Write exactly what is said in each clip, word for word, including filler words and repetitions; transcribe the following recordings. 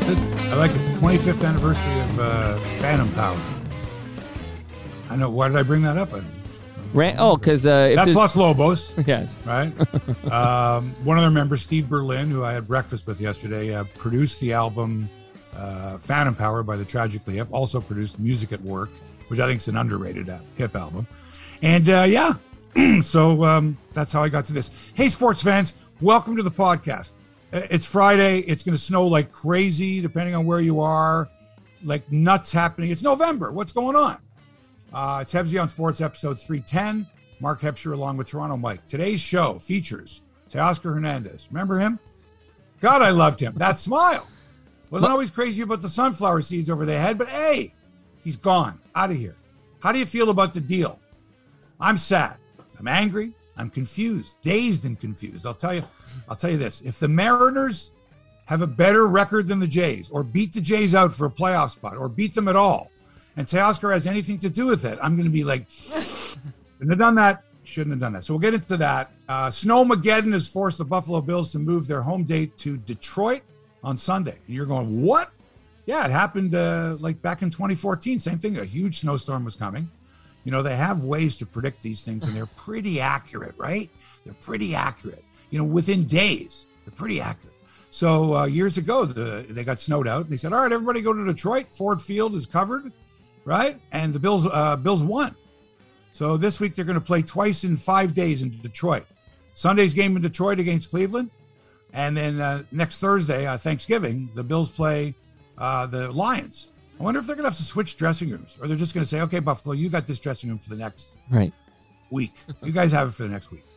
I like it. twenty-fifth anniversary of uh, Phantom Power. I know. Why did I bring that up? I, Ran- oh, because uh, that's Los Lobos. Yes. Right. um, one of their members, Steve Berlin, who I had breakfast with yesterday, uh, produced the album uh, Phantom Power by the Tragically Hip. Also produced Music at Work, which I think is an underrated uh, hip album. And uh, yeah, so um, that's how I got to this. Hey, sports fans, welcome to the podcast. It's Friday. It's going to snow like crazy, depending on where you are. Like nuts happening. It's November. What's going on? Uh, it's Hebsy on Sports, episode three ten. Mark Hebscher along with Toronto Mike. Today's show features Teoscar Hernandez. Remember him? God, I loved him. That smile. Wasn't always crazy about the sunflower seeds over their head, but hey, he's gone. Out of here. How do you feel about the deal? I'm sad. I'm angry. I'm confused. Dazed and confused. I'll tell you, I'll tell you this. If the Mariners have a better record than the Jays, or beat the Jays out for a playoff spot, or beat them at all, and Teoscar has anything to do with it, I'm going to be like, shouldn't have done that. Shouldn't have done that. So we'll get into that. Uh, Snowmageddon has forced the Buffalo Bills to move their home date to Detroit on Sunday. And you're going, what? Yeah, it happened uh, like back in twenty fourteen. Same thing. A huge snowstorm was coming. You know, they have ways to predict these things, and they're pretty accurate, right? They're pretty accurate. You know, within days, they're pretty accurate. So uh, years ago, the, they got snowed out. And they said, all right, everybody go to Detroit. Ford Field is covered. Right? And the Bills uh, Bills won. So this week they're going to play twice in five days in Detroit. Sunday's game in Detroit against Cleveland. And then uh, next Thursday, uh, Thanksgiving, the Bills play uh, the Lions. I wonder if they're going to have to switch dressing rooms, or they're just going to say, okay, Buffalo, you got this dressing room for the next right. week. You guys have it for the next week.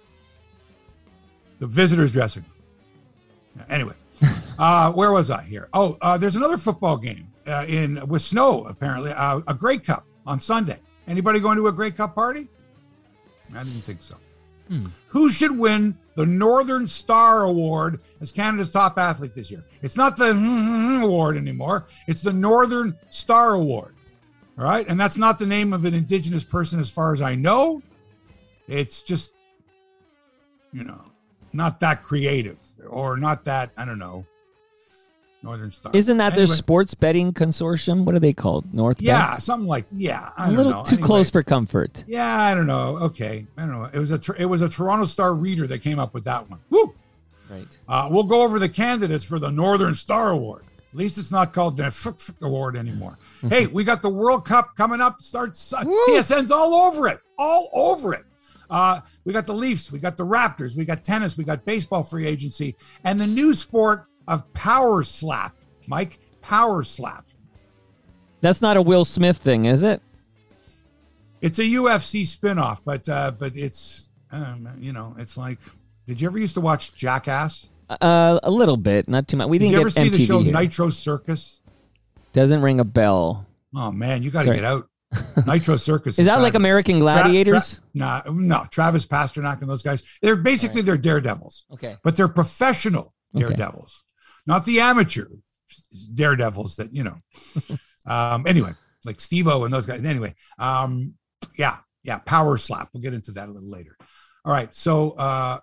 The visitors' dressing room. Anyway, uh, where was I here? Oh, uh, there's another football game. Uh, in with snow, apparently, uh, a Grey Cup on Sunday. Anybody going to a Grey Cup party? I didn't think so. Hmm. Who should win the Northern Star Award as Canada's top athlete this year? It's not the award anymore. It's the Northern Star Award. All right? And that's not the name of an Indigenous person as far as I know. It's just, you know, not that creative or not that, I don't know, Northern Star. Isn't that anyway, their sports betting consortium? What are they called? North Yeah, Bets? something like, yeah. I a don't little know. too Anyway, close for comfort. Yeah, I don't know. Okay. I don't know. It was a it was a Toronto Star reader that came up with that one. Woo! Right. Uh, we'll go over the candidates for the Northern Star Award. At least it's not called the F F Award anymore. Hey, we got the World Cup coming up. Starts uh, T S N's all over it. All over it. Uh, we got the Leafs. We got the Raptors. We got tennis. We got baseball free agency. And the new sport of power slap. Mike, power slap. That's not a Will Smith thing, is it? It's a U F C spinoff, but uh, but it's, um, you know, it's like, did you ever used to watch Jackass? Uh, a little bit, not too much. We did didn't you ever get see M T V the show here. Nitro Circus? Doesn't ring a bell. Oh, man, you got to Sorry. get out. Nitro Circus. Is that like American Gladiators? Tra- tra- nah, no, Travis Pasternak and those guys. They're basically, they're daredevils. Okay. But they're professional daredevils, okay. Not the amateur daredevils that, you know. um, anyway, like Steve-O and those guys. Anyway, um, yeah, yeah, power slap. We'll get into that a little later. All right, so, uh,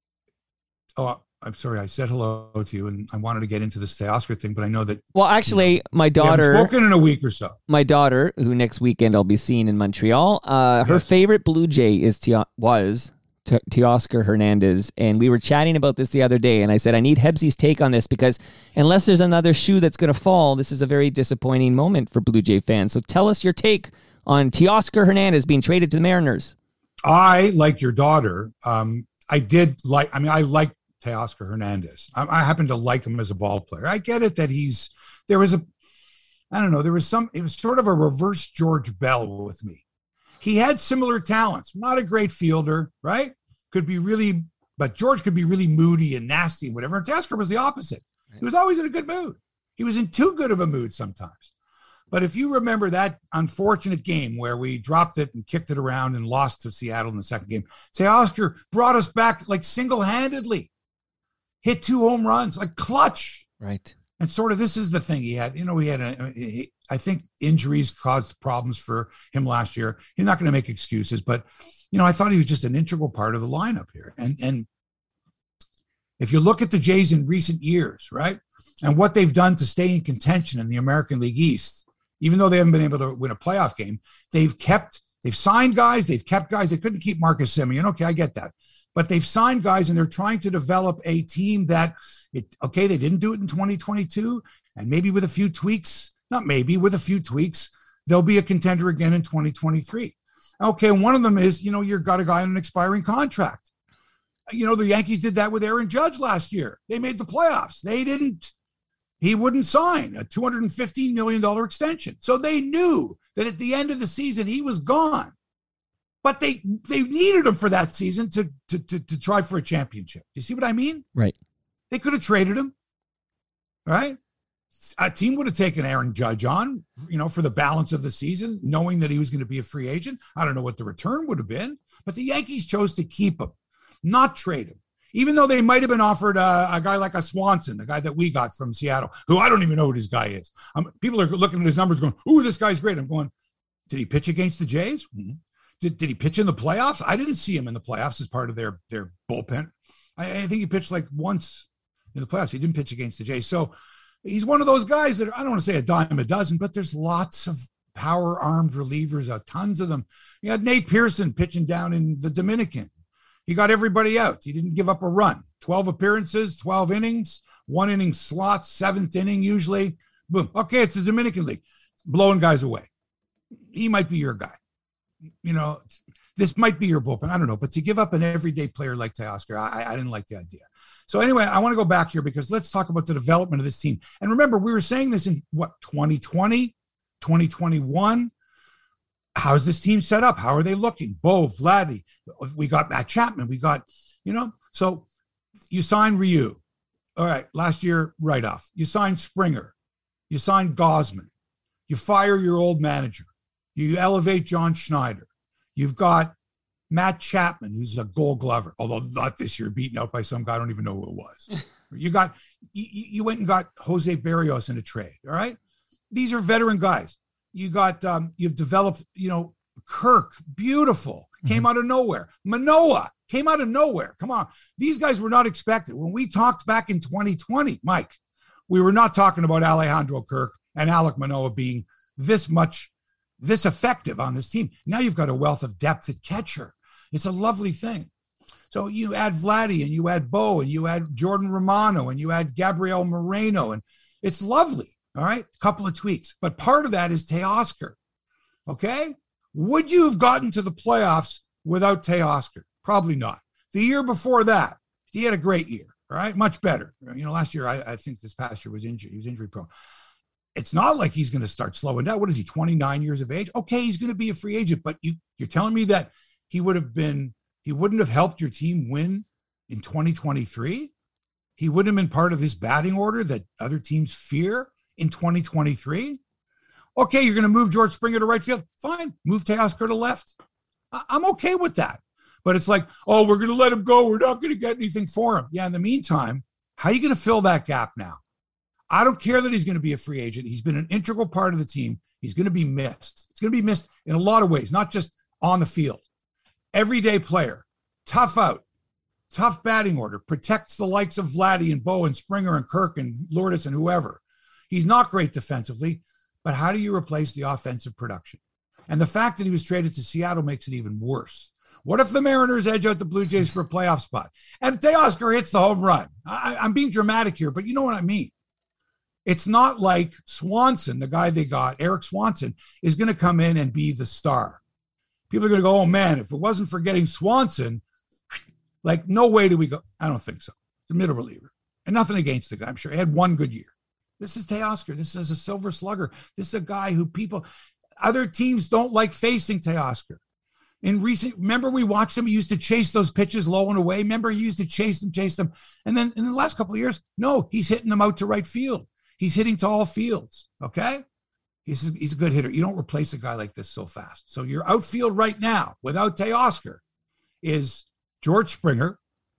oh, I'm sorry, I said hello to you, and I wanted to get into this Teoscar thing, but I know that. Well, actually, you know, my daughter. We haven't spoken in a week or so. My daughter, who next weekend I'll be seeing in Montreal, uh, her Yes. favorite Blue Jay is Te- was Te- Teoscar Hernandez, and we were chatting about this the other day, and I said I need Hebsy's take on this because unless there's another shoe that's going to fall, this is a very disappointing moment for Blue Jay fans. So tell us your take on Teoscar Hernandez being traded to the Mariners. I, like your daughter, um, I did like. I mean, I like Teoscar Hernandez. I, I happen to like him as a ball player. I get it that he's, there was a, I don't know, there was some, it was sort of a reverse George Bell with me. He had similar talents, not a great fielder, right? Could be really, but George could be really moody and nasty and whatever. And Teoscar was the opposite. He was always in a good mood. He was in too good of a mood sometimes. But if you remember that unfortunate game where we dropped it and kicked it around and lost to Seattle in the second game, Teoscar brought us back like single-handedly. Hit two home runs, like clutch. Right. And sort of this is the thing he had. You know, he had, a, he, I think injuries caused problems for him last year. He's not going to make excuses, but, you know, I thought he was just an integral part of the lineup here. And, and If you look at the Jays in recent years, right, and what they've done to stay in contention in the American League East, even though they haven't been able to win a playoff game, they've kept, they've signed guys, they've kept guys. They couldn't keep Marcus Semien. Okay, I get that. But they've signed guys and they're trying to develop a team that, it, okay, they didn't do it in twenty twenty-two, and maybe with a few tweaks, not maybe, with a few tweaks, they'll be a contender again in twenty twenty-three. Okay, and one of them is, you know, you've got a guy on an expiring contract. You know, the Yankees did that with Aaron Judge last year. They made the playoffs. They didn't, he wouldn't sign a two hundred fifteen million dollars extension. So they knew that at the end of the season, he was gone. But they they needed him for that season to, to, to, to try for a championship. Do you see what I mean? Right. They could have traded him, right? A team would have taken Aaron Judge on, you know, for the balance of the season, knowing that he was going to be a free agent. I don't know what the return would have been, but the Yankees chose to keep him, not trade him, even though they might have been offered a, a guy like a Swanson, the guy that we got from Seattle, who I don't even know who this guy is. Um, people are looking at his numbers going, ooh, this guy's great. I'm going, did he pitch against the Jays? Mm-hmm. Did, did he pitch in the playoffs? I didn't see him in the playoffs as part of their, their bullpen. I, I think he pitched like once in the playoffs. He didn't pitch against the Jays. So he's one of those guys that, I don't want to say a dime a dozen, but there's lots of power-armed relievers, uh, tons of them. You had Nate Pearson pitching down in the Dominican. He got everybody out. He didn't give up a run. twelve appearances, twelve innings, one inning slot, seventh inning usually. Boom. Okay, it's the Dominican League. Blowing guys away. He might be your guy. You know, this might be your bullpen. I don't know. But to give up an everyday player like Teoscar, I, I didn't like the idea. So anyway, I want to go back here because let's talk about the development of this team. And remember, we were saying this in, what, twenty twenty, twenty twenty-one? How's this team set up? How are they looking? Bo, Vladdy. We got Matt Chapman. We got, you know, so you signed Ryu. All right, last year, write-off. You signed Springer. You signed Gausman. You fire your old manager. You elevate John Schneider. You've got Matt Chapman, who's a Gold Glover, although not this year, beaten out by some guy. I don't even know who it was. You got, you, you went and got Jose Berrios in a trade. All right. These are veteran guys. You got, um, you've developed, you know, Kirk, beautiful, came mm-hmm. out of nowhere. Manoah came out of nowhere. Come on. These guys were not expected. When we talked back in twenty twenty, Mike, we were not talking about Alejandro Kirk and Alek Manoah being this much, this effective on this team. Now you've got a wealth of depth at catcher. It's a lovely thing. So you add Vladdy and you add Bo and you add Jordan Romano and you add Gabriel Moreno, and it's lovely. All right. A couple of tweaks, but part of that is Teoscar. Okay. Would you have gotten to the playoffs without Teoscar? Probably not. The year before that, he had a great year. All right. Much better. You know, last year, I, I think this past year was injured. He was injury prone. It's not like he's going to start slowing down. What is he, twenty-nine years of age? Okay, he's going to be a free agent, but you, you're telling me that he would have been, he wouldn't have helped your team win in twenty twenty-three? He wouldn't have been part of this batting order that other teams fear in twenty twenty-three? Okay, you're going to move George Springer to right field. Fine, move Teoscar to left. I- I'm okay with that. But it's like, oh, we're going to let him go. We're not going to get anything for him. Yeah, in the meantime, how are you going to fill that gap now? I don't care that he's going to be a free agent. He's been an integral part of the team. He's going to be missed. It's going to be missed in a lot of ways, not just on the field. Everyday player, tough out, tough batting order, protects the likes of Vladdy and Bo and Springer and Kirk and Lourdes and whoever. He's not great defensively, but how do you replace the offensive production? And the fact that he was traded to Seattle makes it even worse. What if the Mariners edge out the Blue Jays for a playoff spot and Teoscar hits the home run? I, I'm being dramatic here, but you know what I mean. It's not like Swanson, the guy they got, Eric Swanson, is going to come in and be the star. People are going to go, oh, man, if it wasn't for getting Swanson, like, no way do we go. I don't think so. It's a middle reliever. And nothing against the guy. I'm sure he had one good year. This is Teoscar. This is a silver slugger. This is a guy who people, other teams don't like facing Teoscar. In recent, remember we watched him, he used to chase those pitches low and away. Remember he used to chase them, chase them. And then in the last couple of years, no, he's hitting them out to right field. He's hitting to all fields, okay? He's a, he's a good hitter. You don't replace a guy like this so fast. So your outfield right now, without Teoscar, is George Springer.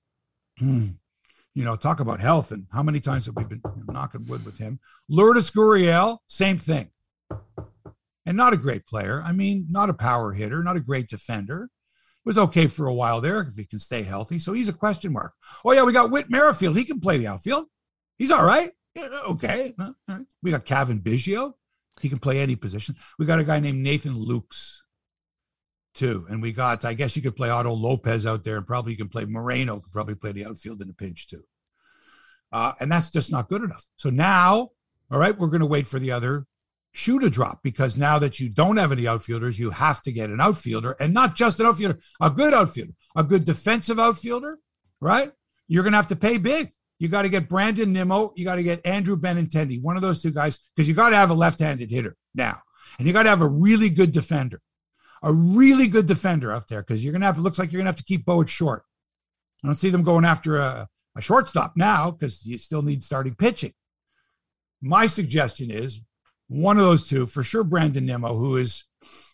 You know, talk about health and how many times have we been knocking wood with him. Lourdes Gurriel, same thing. And not a great player. I mean, not a power hitter, not a great defender. Was okay for a while there if he can stay healthy. So he's a question mark. Oh, yeah, we got Whit Merrifield. He can play the outfield. He's all right. Yeah, okay. All right. We got Cavan Biggio. He can play any position. We got a guy named Nathan Lukes, too. And we got, I guess you could play Otto Lopez out there, and probably you can play Moreno, could probably play the outfield in a pinch, too. Uh, and that's just not good enough. So now, all right, we're going to wait for the other shoe to drop, because now that you don't have any outfielders, you have to get an outfielder, and not just an outfielder, a good outfielder, a good defensive outfielder, right? You're going to have to pay big. You got to get Brandon Nimmo. You got to get Andrew Benintendi, one of those two guys, because you got to have a left-handed hitter now, and you got to have a really good defender, a really good defender out there, because you're going to have, it looks like you're going to have to keep Boyd short. I don't see them going after a, a shortstop now, because you still need starting pitching. My suggestion is, one of those two, for sure, Brandon Nimmo, who is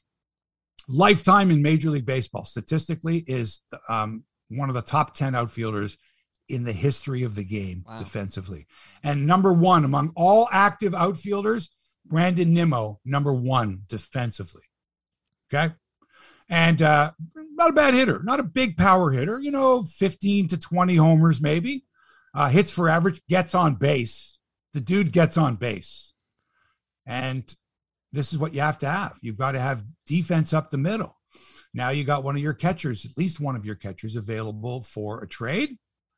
lifetime in Major League Baseball, statistically is um, one of the top ten outfielders in the history of the game. Wow. Defensively. And number one among all active outfielders, Brandon Nimmo, number one defensively. Okay. And uh, not a bad hitter, not a big power hitter, you know, fifteen to twenty homers, maybe. Uh, hits for average, gets on base. The dude gets on base. And this is what you have to have. You've got to have defense up the middle. Now you got one of your catchers, at least one of your catchers available for a trade.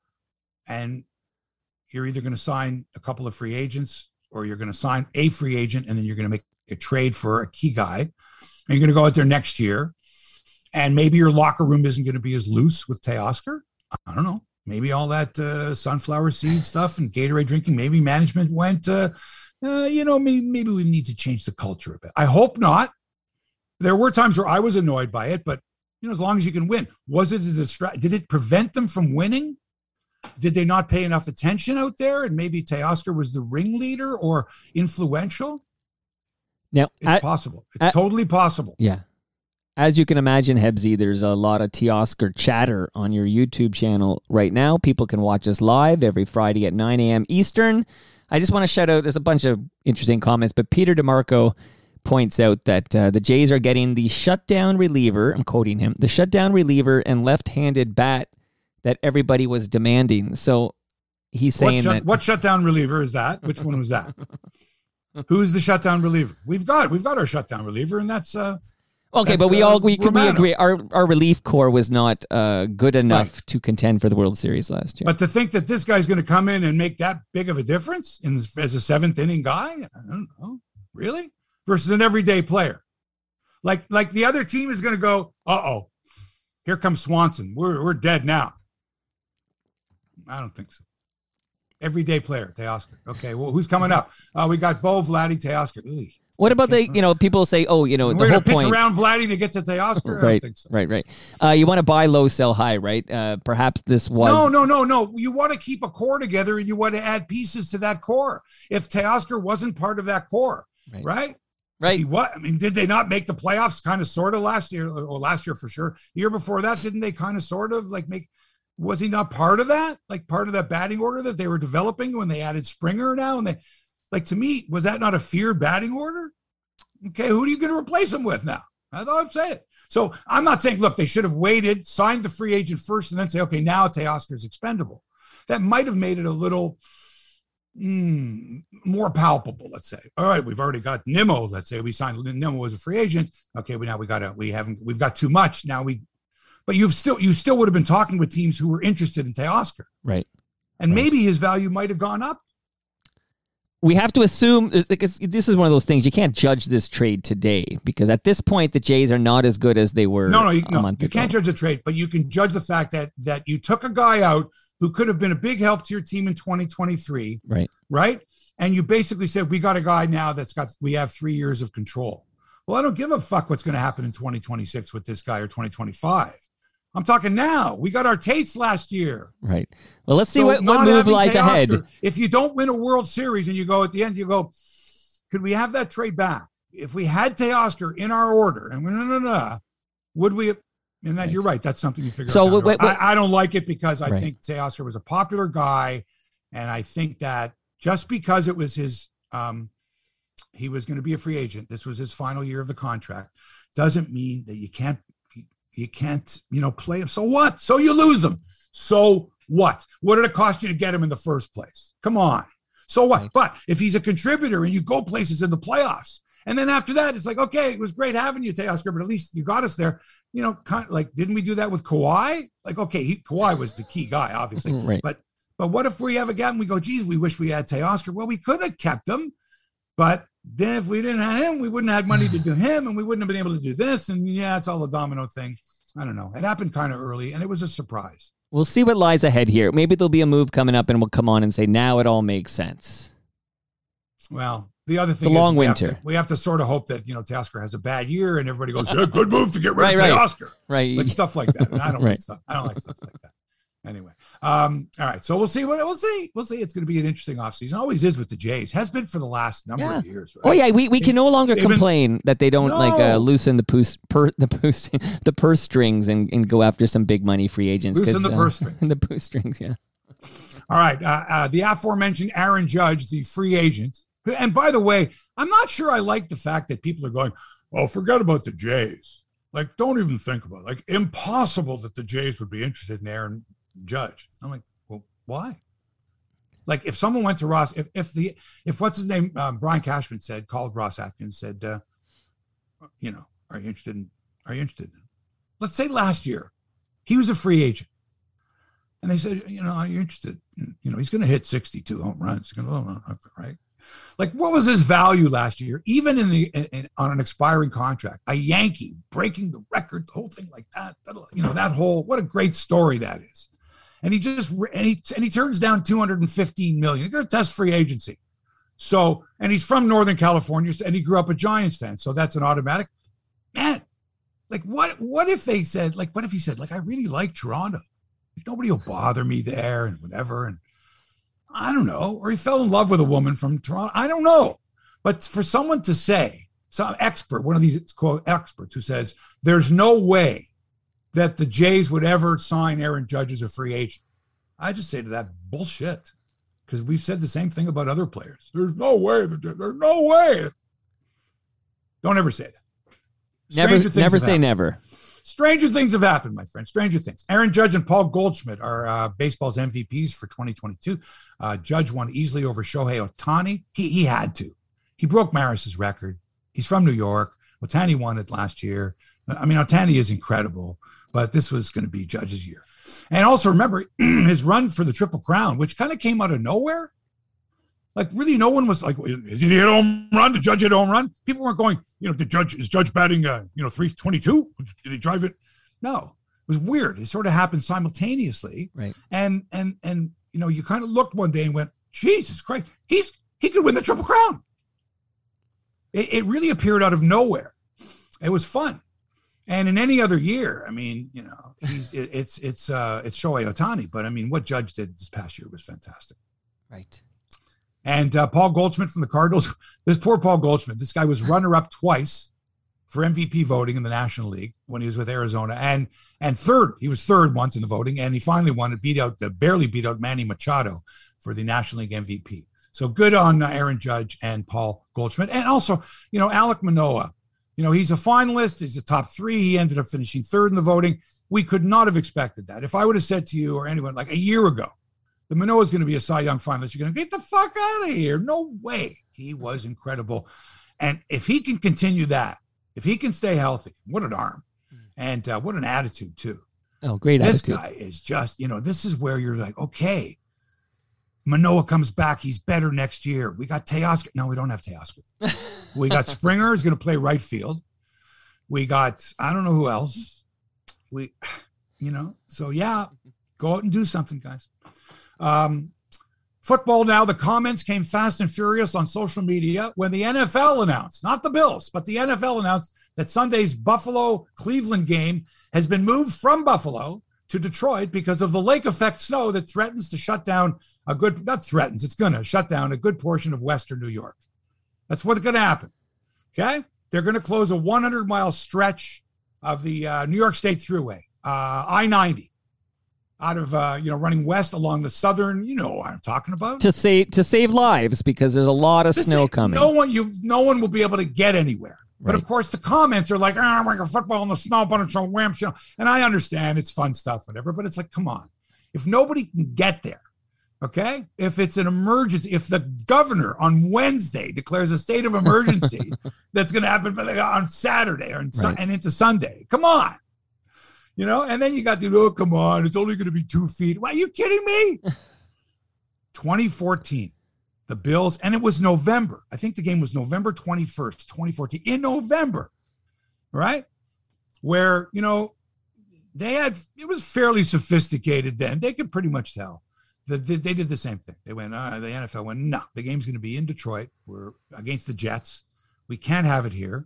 And you're either going to sign a couple of free agents, or you're going to sign a free agent, and then you're going to make a trade for a key guy. And you're going to go out there next year. And maybe your locker room isn't going to be as loose with Teoscar. I don't know. Maybe all that uh, sunflower seed stuff and Gatorade drinking, maybe management went, uh, uh, you know, maybe, maybe we need to change the culture a bit. I hope not. There were times where I was annoyed by it, but, you know, as long as you can win. Was it a distract? Did it prevent them from winning? Did they not pay enough attention out there? And maybe Teoscar was the ringleader or influential? Now, it's at, possible. It's at, totally possible. Yeah. As you can imagine, Hebsy, there's a lot of Teoscar chatter on your YouTube channel right now. People can watch us live every Friday at nine a.m. Eastern. I just want to shout out, there's a bunch of interesting comments, but Peter DeMarco points out that uh, the Jays are getting the shutdown reliever, I'm quoting him, the shutdown reliever and left-handed bat that everybody was demanding. So he's saying what shut, that... What shutdown reliever is that? Which one was that? Who's the shutdown reliever? We've got we've got our shutdown reliever, and that's... Uh, Okay, That's, but we uh, all we can we Romano. agree our our relief corps was not uh, good enough Right. to contend for the World Series last year. But to think that this guy's going to come in and make that big of a difference in this, as a seventh inning guy, I don't know, really, versus an everyday player, like like the other team is going to go, uh oh, here comes Swanson, we're we're dead now. I don't think so. Everyday player, Teoscar. Okay, well, who's coming up? Uh, we got Bo, Vladdy, Teoscar. Ugh. What about the, you know, people say, oh, you know, We're the going whole to pitch point. around Vladdy to get to Teoscar? I Right, don't think so. right, right. Uh, you want to buy low, sell high, right? Uh, perhaps this was. No, no, no, no. You want to keep a core together, and you want to add pieces to that core. If Teoscar wasn't part of that core, right? Right. Right. He, what? I mean, did they not make the playoffs kind of sort of last year, or last year for sure? The year before that, didn't they kind of sort of like make, was he not part of that? Like part of that batting order that they were developing when they added Springer now? And they, like, to me, was that not a feared batting order? Okay, who are you going to replace him with now? That's all I'm saying. So I'm not saying, look, they should have waited, signed the free agent first, and then say, okay, now Teoscar's expendable. That might have made it a little mm, more palpable, let's say. All right, we've already got Nimmo. Let's say we signed Nimmo as a free agent. Okay, well, now we got to, we haven't, we've got too much. Now we, but you've still, you still would have been talking with teams who were interested in Teoscar. Right. And right. maybe his value might have gone up. We have to assume, because this is one of those things, you can't judge this trade today, because at this point, the Jays are not as good as they were no, no, you, a no, month you ago. can't judge a trade, but you can judge the fact that that you took a guy out who could have been a big help to your team in twenty twenty-three, right? Right, and you basically said, we got a guy now that's got, we have three years of control. Well, I don't give a fuck what's going to happen in twenty twenty-six with this guy or twenty twenty-five. I'm talking now. We got our taste last year. Right. Well, let's see so what, what move lies Teoscar, ahead. If you don't win a World Series and you go at the end, you go, could we have that trade back? If we had Teoscar in our order, and no, no, no, would we? And that right. You're right. That's something you figure so out. Wait, wait, I, I don't like it because I right. think Teoscar was a popular guy, and I think that just because it was his, um, he was going to be a free agent. This was his final year of the contract. Doesn't mean that you can't you can't, you know, play him. So what? So you lose him. So what? What did it cost you to get him in the first place? Come on. So what? Right. But if he's a contributor and you go places in the playoffs, and then after that, it's like, okay, it was great having you, Teoscar, but at least you got us there. You know, kind of like, didn't we do that with Kawhi? Like, okay, he, Kawhi was the key guy, obviously. Right. But but what if we have a gap and we go, geez, we wish we had Teoscar? Well, we could have kept him, but then if we didn't have him, we wouldn't have had money to do him, and we wouldn't have been able to do this. And yeah, it's all a domino thing. I don't know. It happened kind of early, and it was a surprise. We'll see what lies ahead here. Maybe there'll be a move coming up, and we'll come on and say, now it all makes sense. Well, the other thing the is long we winter. Have to, we have to sort of hope that, you know, Teoscar has a bad year and everybody goes, yeah, good move to get rid right, of right. Teoscar. Right. Like stuff like that. And I don't right. like stuff. I don't like stuff like that. Anyway. Um, all right. So we'll see what we'll see. We'll see. It's going to be an interesting offseason. Always is with the Jays. Has been for the last number yeah. of years. Right? Oh yeah. We, we can no longer They've complain been, that they don't no. like uh, loosen the purse, per, the purse, the purse strings and, and go after some big money free agents. Loosen the uh, purse strings. the purse strings. Yeah. All right. Uh, uh, the aforementioned Aaron Judge, the free agent. And by the way, I'm not sure I like the fact that people are going, oh, forget about the Jays. Like, don't even think about it. Like, impossible that the Jays would be interested in Aaron Judge. I'm like, well, why? Like, if someone went to Ross, if if the, if what's his name, um, Brian Cashman said, called Ross Atkins, said, uh, you know, are you interested in, are you interested in, let's say last year, he was a free agent. And they said, you know, are you interested? You know, he's going to hit sixty-two home runs. He's going to, right? Like, what was his value last year, even in the in, on an expiring contract? A Yankee breaking the record, the whole thing like that. You know, that whole, what a great story that is. And he just and he and he turns down two hundred fifteen million. He's going to test free agency. So, and he's from Northern California, and he grew up a Giants fan. So that's an automatic. Man, like what? What if they said, like, what if he said, like, I really like Toronto. Like, nobody will bother me there, and whatever, and. I don't know, or he fell in love with a woman from Toronto. I don't know. But for someone to say, some expert, one of these quote experts who says, there's no way that the Jays would ever sign Aaron Judge as a free agent. I just say to that, bullshit. Because we've said the same thing about other players. There's no way. There's no way. Don't ever say that. Stranger never never say happened. never. Stranger things have happened, my friend. Stranger things. Aaron Judge and Paul Goldschmidt are uh, baseball's M V Ps for twenty twenty-two. Uh, Judge won easily over Shohei Ohtani. He he had to. He broke Maris's record. He's from New York. Ohtani won it last year. I mean, Ohtani is incredible, but this was going to be Judge's year. And also remember his run for the Triple Crown, which kind of came out of nowhere. Like, really, no one was like, did he hit a home run? Did Judge hit a home run? People weren't going, you know, did Judge, is Judge batting, uh, you know, three twenty-two? Did he drive it? No, it was weird. It sort of happened simultaneously. Right. And, and, and, you know, you kind of looked one day and went, Jesus Christ, he's, he could win the Triple Crown. It, it really appeared out of nowhere. It was fun. And in any other year, I mean, you know, he's, it, it's, it's, uh, it's Shohei Ohtani, but I mean, what Judge did this past year was fantastic. Right. And uh, Paul Goldschmidt from the Cardinals, this poor Paul Goldschmidt, this guy was runner-up twice for M V P voting in the National League when he was with Arizona, and and third, he was third once in the voting, and he finally won it, beat out, uh, barely beat out Manny Machado for the National League M V P. So good on uh, Aaron Judge and Paul Goldschmidt, and also, you know, Alek Manoah. You know, he's a finalist, he's a top three. He ended up finishing third in the voting. We could not have expected that. If I would have said to you or anyone like a year ago, the Manoah is going to be a Cy Young finalist, you're going to get the fuck out of here. No way. He was incredible. And if he can continue that, if he can stay healthy, what an arm. And uh, what an attitude, too. Oh, great this attitude. This guy is just, you know, this is where you're like, okay, Manoah comes back. He's better next year. We got Teoscar. No, we don't have Teoscar. We got Springer is going to play right field. We got, I don't know who else. We, you know, so yeah, go out and do something, guys. Um, football now, the comments came fast and furious on social media when the N F L announced, not the Bills, but the N F L announced that Sunday's Buffalo-Cleveland game has been moved from Buffalo to Detroit because of the lake effect snow that threatens to shut down a good, not threatens, it's going to shut down a good portion of Western New York. That's what's going to happen. Okay? They're going to close a one hundred mile stretch of the uh, New York State Thruway, uh, I ninety. Out of, uh, you know, running west along the southern, you know what I'm talking about. To save to save lives because there's a lot of to snow save, coming. No one, you, no one will be able to get anywhere. But of course, the comments are like, "Ah, I'm like a football in the snow, bunch of wimps," you know. And I understand it's fun stuff, whatever. But it's like, come on, if nobody can get there, okay? If it's an emergency, if the governor on Wednesday declares a state of emergency that's going to happen on Saturday or on, right. and into Sunday, come on. You know, and then you got the, oh, come on, it's only going to be two feet. Why, are you kidding me? twenty fourteen, the Bills, and it was November. I think the game was November twenty-first, twenty fourteen, in November, right? Where, you know, they had, it was fairly sophisticated then. They could pretty much tell. They, they did the same thing. They went, uh, the N F L went, no, the game's going to be in Detroit. We're against the Jets. We can't have it here.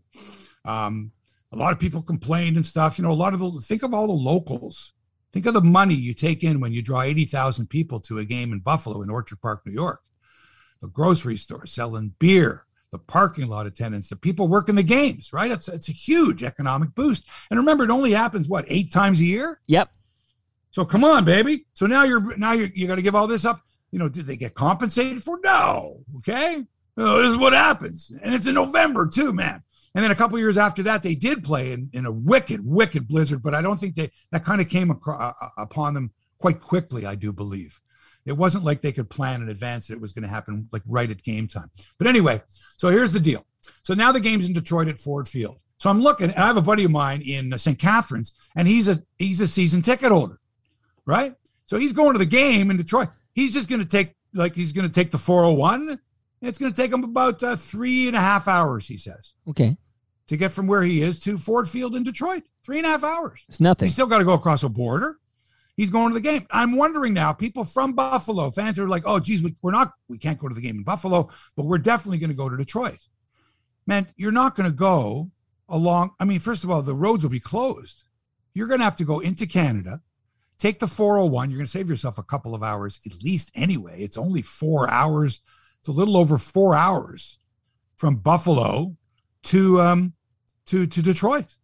Um, a lot of people complained and stuff. You know, a lot of the, think of all the locals. Think of the money you take in when you draw eighty thousand people to a game in Buffalo in Orchard Park, New York. The grocery store selling beer, the parking lot attendants, the people working the games, right? It's, it's a huge economic boost. And remember, it only happens, what, eight times a year? Yep. So come on, baby. So now you're now you're you got to give all this up. You know, did they get compensated for? No. Okay. Oh, this is what happens, and it's in November too, man. And then a couple of years after that, they did play in, in a wicked, wicked blizzard. But I don't think they that kind of came across, uh, upon them quite quickly. I do believe it wasn't like they could plan in advance that it was going to happen like right at game time. But anyway, so here's the deal. So now the game's in Detroit at Ford Field. So I'm looking, and I have a buddy of mine in Saint Catharines, and he's a he's a season ticket holder. Right? So he's going to the game in Detroit. He's just going to take, like, he's going to take the four oh one. And it's going to take him about uh, three and a half hours, he says. Okay. To get from where he is to Ford Field in Detroit. Three and a half hours. It's nothing. He's still got to go across a border. He's going to the game. I'm wondering now, people from Buffalo, fans are like, oh, geez, we, we're not, we can't go to the game in Buffalo, but we're definitely going to go to Detroit. Man, you're not going to go along. I mean, first of all, the roads will be closed. You're going to have to go into Canada. Take the four oh one. You're going to save yourself a couple of hours at least anyway. It's only four hours. It's a little over four hours from Buffalo to um, to to Detroit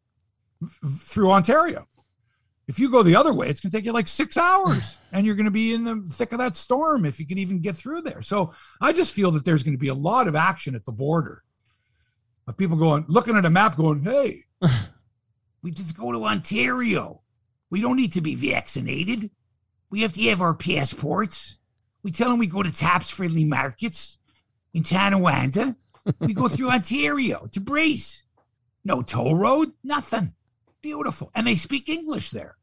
through Ontario. If you go the other way, it's going to take you like six hours, and you're going to be in the thick of that storm if you can even get through there. So I just feel that there's going to be a lot of action at the border of people going, looking at a map going, hey, we just go to Ontario. We don't need to be vaccinated. We have to have our passports. We tell them we go to Taps Friendly Markets in Tonawanda. We go through Ontario to Brace. No toll road, nothing. Beautiful. And they speak English there.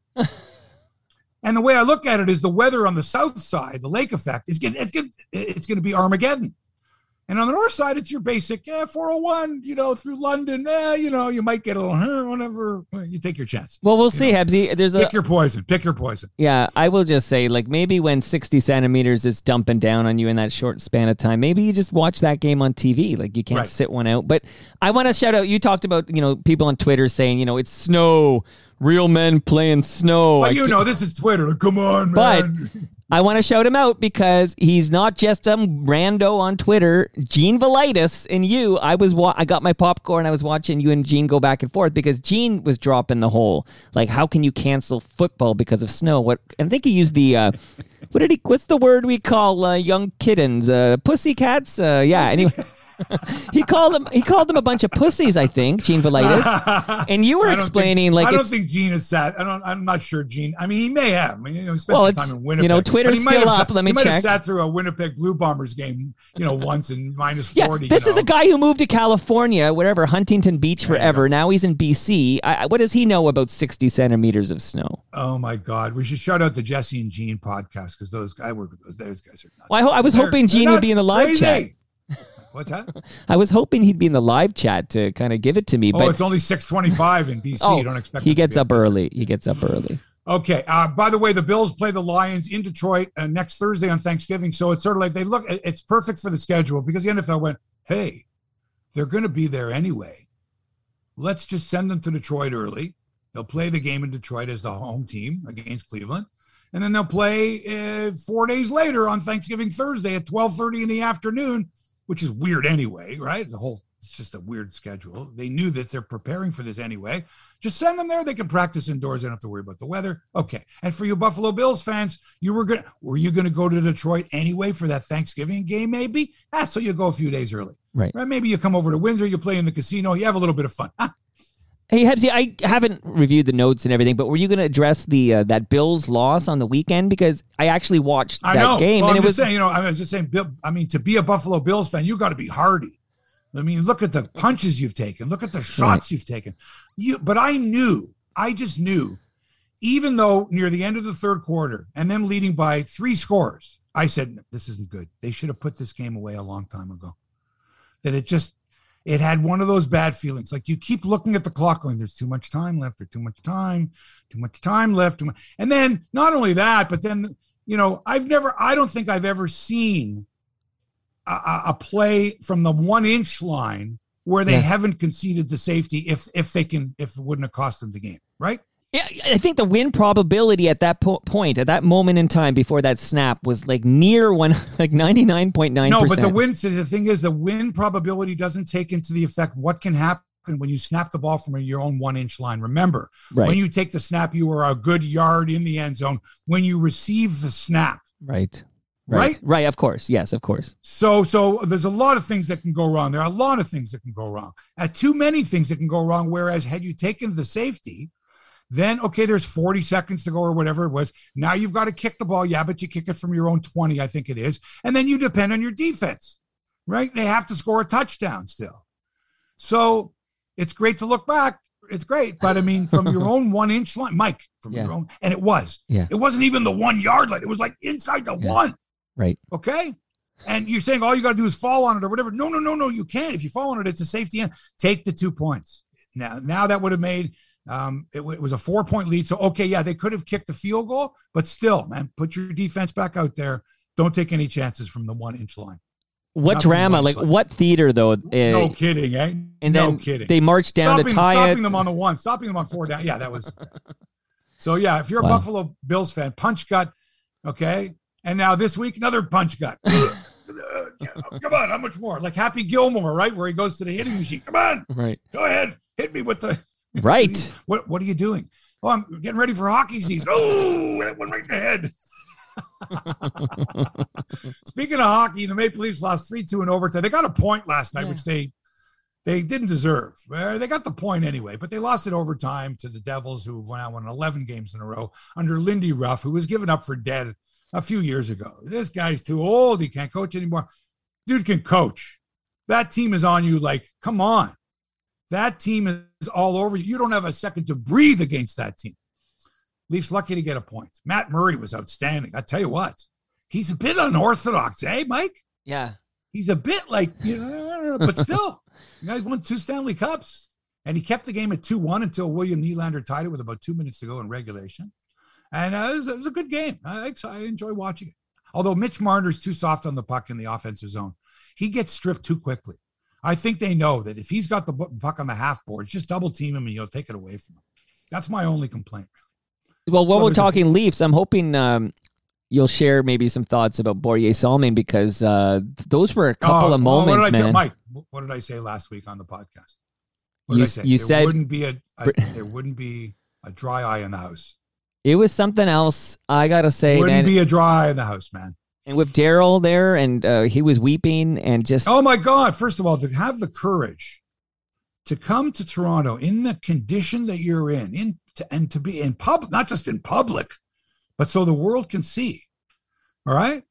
And the way I look at it is the weather on the south side, the lake effect, is getting, it's going it's going to be Armageddon. And on the north side, it's your basic eh, four oh one, you know, through London. Eh, you know, you might get a little, huh, whatever. You take your chance. Well, we'll you see, know? Hebsy. There's a Pick your poison. Pick your poison. Yeah, I will just say, like, maybe when sixty centimeters is dumping down on you in that short span of time, maybe you just watch that game on T V. Like, you can't right. sit one out. But I want to shout out, you talked about, you know, people on Twitter saying, you know, it's snow, real men playing snow. Well, you know, this is Twitter. Come on, man. But I want to shout him out because he's not just some rando on Twitter. Gene Velitis and you, I was wa- I got my popcorn. I was watching you and Gene go back and forth because Gene was dropping the whole, like, how can you cancel football because of snow? What? I think he used the, uh, what did he, what's the word we call uh, young kittens? Uh, pussycats? Uh, yeah, anyway. he called them. He called them a bunch of pussies. I think Gene Velitis, and you were explaining think, like I don't think Gene is sat. I don't. I'm not sure Gene. I mean, he may have. I mean, you know, he spent well, some time in Winnipeg. You know, Twitter's still up. Sat, let me he check. He might have check. sat through a Winnipeg Blue Bombers game, you know, once in minus yeah, forty. this you is know? a guy who moved to California, whatever, Huntington Beach forever. Now he's in B C. I, what does he know about sixty centimeters of snow? Oh my God! We should shout out the Jesse and Gene podcast because those I work with those. Those guys are nuts. Well, I, ho- I was they're, hoping Gene would be in the live crazy. chat. What's that? I was hoping he'd be in the live chat to kind of give it to me. Oh, but it's only six twenty-five in B C. oh, You don't expect he gets up early. He gets up early. Okay. Uh, by the way, the Bills play the Lions in Detroit uh, next Thursday on Thanksgiving. So it's sort of like they look, it's perfect for the schedule because the N F L went, hey, they're going to be there anyway. Let's just send them to Detroit early. They'll play the game in Detroit as the home team against Cleveland. And then they'll play uh, four days later on Thanksgiving Thursday at twelve thirty in the afternoon which is weird anyway, right? The whole, it's just a weird schedule. They knew that they're preparing for this anyway. Just send them there. They can practice indoors. They don't have to worry about the weather. Okay. And for you Buffalo Bills fans, you were going to, were you going to go to Detroit anyway for that Thanksgiving game? Maybe. Ah, so you go a few days early. Right. Right. Maybe you come over to Windsor, you play in the casino, you have a little bit of fun. Ah. Hey, Hebsy, I haven't reviewed the notes and everything, but were you going to address the uh, that Bills loss on the weekend? Because I actually watched I that know. game. Well, and I'm it just was saying, you know, I was just saying, Bill, I mean, to be a Buffalo Bills fan, you got to be hardy. I mean, look at the punches you've taken. Look at the shots right. you've taken. You, but I knew, I just knew, even though near the end of the third quarter and them leading by three scores, I said, this isn't good. They should have put this game away a long time ago. That it just, it had one of those bad feelings. Like you keep looking at the clock going, there's too much time left, there's too much time, too much time left. Too much. And then not only that, but then, you know, I've never, I don't think I've ever seen a, a play from the one inch line where they yeah. haven't conceded the safety if, if they can, if it wouldn't have cost them the game. Right. Yeah, I think the win probability at that po- point, at that moment in time before that snap was like near one, like ninety-nine point nine percent. No, but the win, so the thing is the win probability doesn't take into the effect what can happen when you snap the ball from your own one inch line. Remember, right. when you take the snap, you are a good yard in the end zone. When you receive the snap. Right. Right. Right. Right. Of course. Yes, of course. So, so there's a lot of things that can go wrong. There are a lot of things that can go wrong. Uh, too many things that can go wrong. Whereas had you taken the safety, then, okay, there's forty seconds to go or whatever it was. Now you've got to kick the ball. Yeah, but you kick it from your own twenty, I think it is. And then you depend on your defense, right? They have to score a touchdown still. So it's great to look back. It's great. But, I mean, from your own one-inch line, Mike, from yeah. your own, and it was. Yeah. It wasn't even the one-yard line. It was like inside the yeah. one. Right. Okay? And you're saying all you got to do is fall on it or whatever. No, no, no, no, you can't. If you fall on it, it's a safety end. Take the two points. Now, now that would have made – Um, it, it was a four-point lead. So, okay, yeah, they could have kicked the field goal, but still, man, put your defense back out there. Don't take any chances from the one-inch line. What Nothing drama, like line. What theater, though? Uh, no kidding, eh? And no then kidding. They marched down stopping, to tie stopping it. them on the one, stopping them on four down. Yeah, that was. So, yeah, if you're a wow. Buffalo Bills fan, punch gut, okay? And now this week, another punch gut. Come on, how much more? Like Happy Gilmore, right? Where he goes to the hitting machine. Come on. Right. Go ahead. Hit me with the. Right. What What are you doing? Oh, I'm getting ready for hockey season. Oh, that went right in the head. Speaking of hockey, the Maple Leafs lost three two in overtime. They got a point last night, yeah. which they they didn't deserve. They got the point anyway, but they lost it overtime to the Devils, who went out won eleven games in a row under Lindy Ruff, who was given up for dead a few years ago. This guy's too old. He can't coach anymore. Dude can coach. That team is on you like, come on. That team is all over you. You don't have a second to breathe against that team. Leafs lucky to get a point. Matt Murray was outstanding. I tell you what, he's a bit unorthodox, eh, Mike? Yeah. He's a bit like, you know, but still, you guys won two Stanley Cups. And he kept the game at two one until William Nylander tied it with about two minutes to go in regulation. And uh, it, was, it was a good game. I, I enjoy watching it. Although Mitch Marner's too soft on the puck in the offensive zone. He gets stripped too quickly. I think they know that if he's got the puck on the half boards, just double team him and you'll take it away from him. That's my only complaint. Well, while well, we're talking a, Leafs, I'm hoping um, you'll share maybe some thoughts about Borje Salming because uh, those were a couple uh, of moments, well, what did I man. Tell, Mike, what did I say last week on the podcast? What you did I say? you there said wouldn't be a, a there wouldn't be a dry eye in the house. It was something else. I gotta say, wouldn't man, be a dry eye in the house, man. And with Daryl there, and uh, he was weeping and just... Oh, my God. First of all, to have the courage to come to Toronto in the condition that you're in, in to, and to be in public, not just in public, but so the world can see, all right,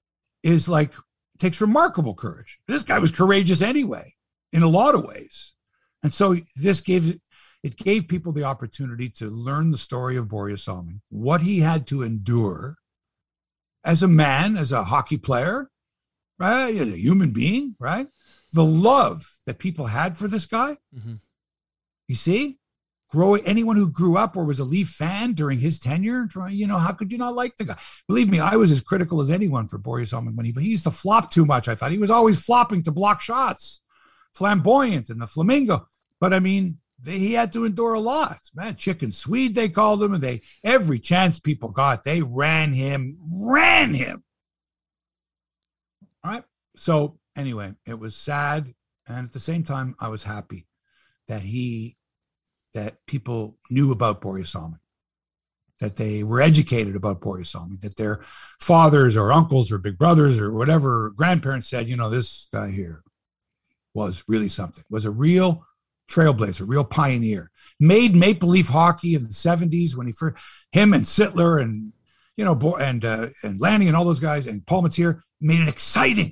is like, takes remarkable courage. This guy was courageous anyway, in a lot of ways. And so this gave... It gave people the opportunity to learn the story of Borje Salming, what he had to endure as a man, as a hockey player, right? As a human being, right? The love that people had for this guy. Mm-hmm. You see, growing anyone who grew up or was a Leaf fan during his tenure, you know, how could you not like the guy? Believe me, I was as critical as anyone for Borje Salming when he, but he used to flop too much. I thought he was always flopping to block shots, flamboyant and the flamingo. But I mean, they, he had to endure a lot, man. Chicken Swede, they called him, and they every chance people got, they ran him, ran him. All right. So, anyway, it was sad. And at the same time, I was happy that he, that people knew about Borje Salming, that they were educated about Borje Salming, that their fathers or uncles or big brothers or whatever grandparents said, you know, this guy here was really something, was a real trailblazer, real pioneer, made Maple Leaf hockey in the seventies when he first, him and Sittler and, you know, and, uh, and Lanny and all those guys and Paul Matier made it exciting,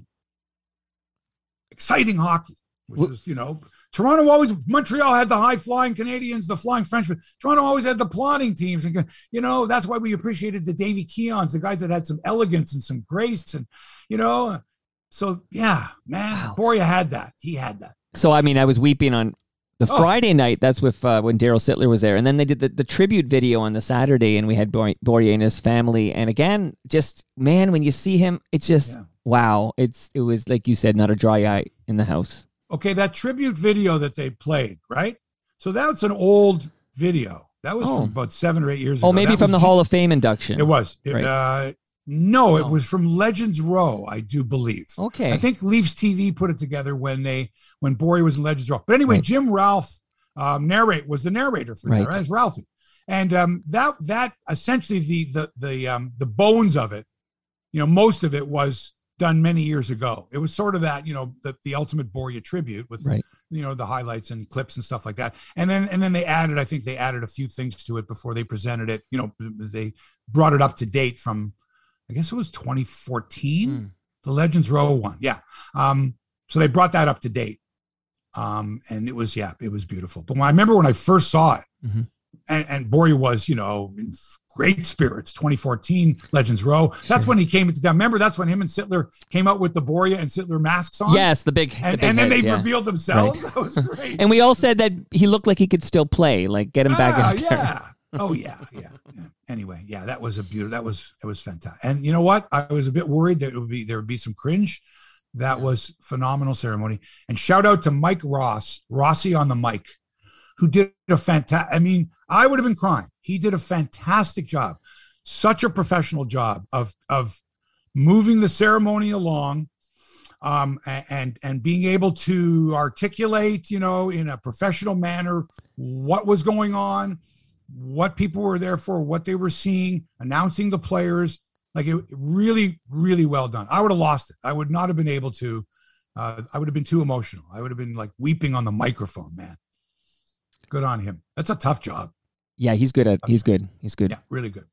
exciting hockey, which is, you know, Toronto always, Montreal had the high-flying Canadians, the flying Frenchmen. Toronto always had the plodding teams. And, you know, that's why we appreciated the Davy Keons, the guys that had some elegance and some grace. And, you know, so, yeah, man, wow. Borje had that. He had that. So, I mean, I was weeping on the oh. Friday night. That's with uh, when Daryl Sittler was there. And then they did the, the tribute video on the Saturday, and we had Borje and his family. And again, just, man, when you see him, it's just, yeah. wow. It's It was, like you said, not a dry eye in the house. Okay, that tribute video that they played, right? So that's an old video. That was oh. from about seven or eight years ago. Oh, maybe that from the G- Hall of Fame induction. It was. It, right. uh, no, it oh. was from Legends Row, I do believe. Okay. I think Leafs T V put it together when they when Borje was in Legends Row. But anyway, right. Jim Ralph um, narrate was the narrator for right. that, right? It's Ralphie, and um, that that essentially the the the um, the bones of it, you know, most of it was done many years ago. It was sort of that, you know, the, the ultimate Borje tribute with, right. you know, the highlights and clips and stuff like that. And then, and then they added, I think they added a few things to it before they presented it. You know, they brought it up to date from, I guess it was twenty fourteen, mm. the Legends Row one. Yeah. Um, so they brought that up to date. Um, and it was, yeah, it was beautiful. But when I remember when I first saw it, mm-hmm. and, and Borje was, you know, in great spirits, twenty fourteen Legends Row. That's sure. when he came into town. Remember, that's when him and Sittler came out with the Borje and Sittler masks on? Yes, the big And, the big and then heads, they yeah. revealed themselves. Right. That was great. And we all said that he looked like he could still play, like get him ah, back in the yeah. Oh, yeah, yeah, yeah. Anyway, yeah, that was a beautiful, that was, it was fantastic. And you know what? I was a bit worried that it would be, there would be some cringe. That was phenomenal ceremony. And shout out to Mike Ross, Rossi on the mic, who did a fantastic, I mean, I would have been crying. He did a fantastic job. Such a professional job of of moving the ceremony along, um, and and being able to articulate, you know, in a professional manner what was going on, what people were there for, what they were seeing, announcing the players. Like it really, really well done. I would have lost it. I would not have been able to. Uh, I would have been too emotional. I would have been like weeping on the microphone. Man, good on him. That's a tough job. Yeah, he's good at. He's good. He's good. Yeah, really good.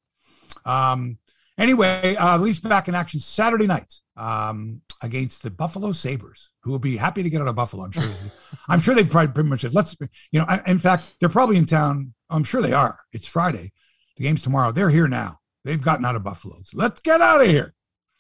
Um, anyway, uh, Leafs back in action Saturday night um, against the Buffalo Sabres, who will be happy to get out of Buffalo. I'm sure. I'm sure they've probably pretty much said, let's, you know, in fact, they're probably in town. I'm sure they are. It's Friday. The game's tomorrow. They're here now. They've gotten out of Buffalo. So let's get out of here.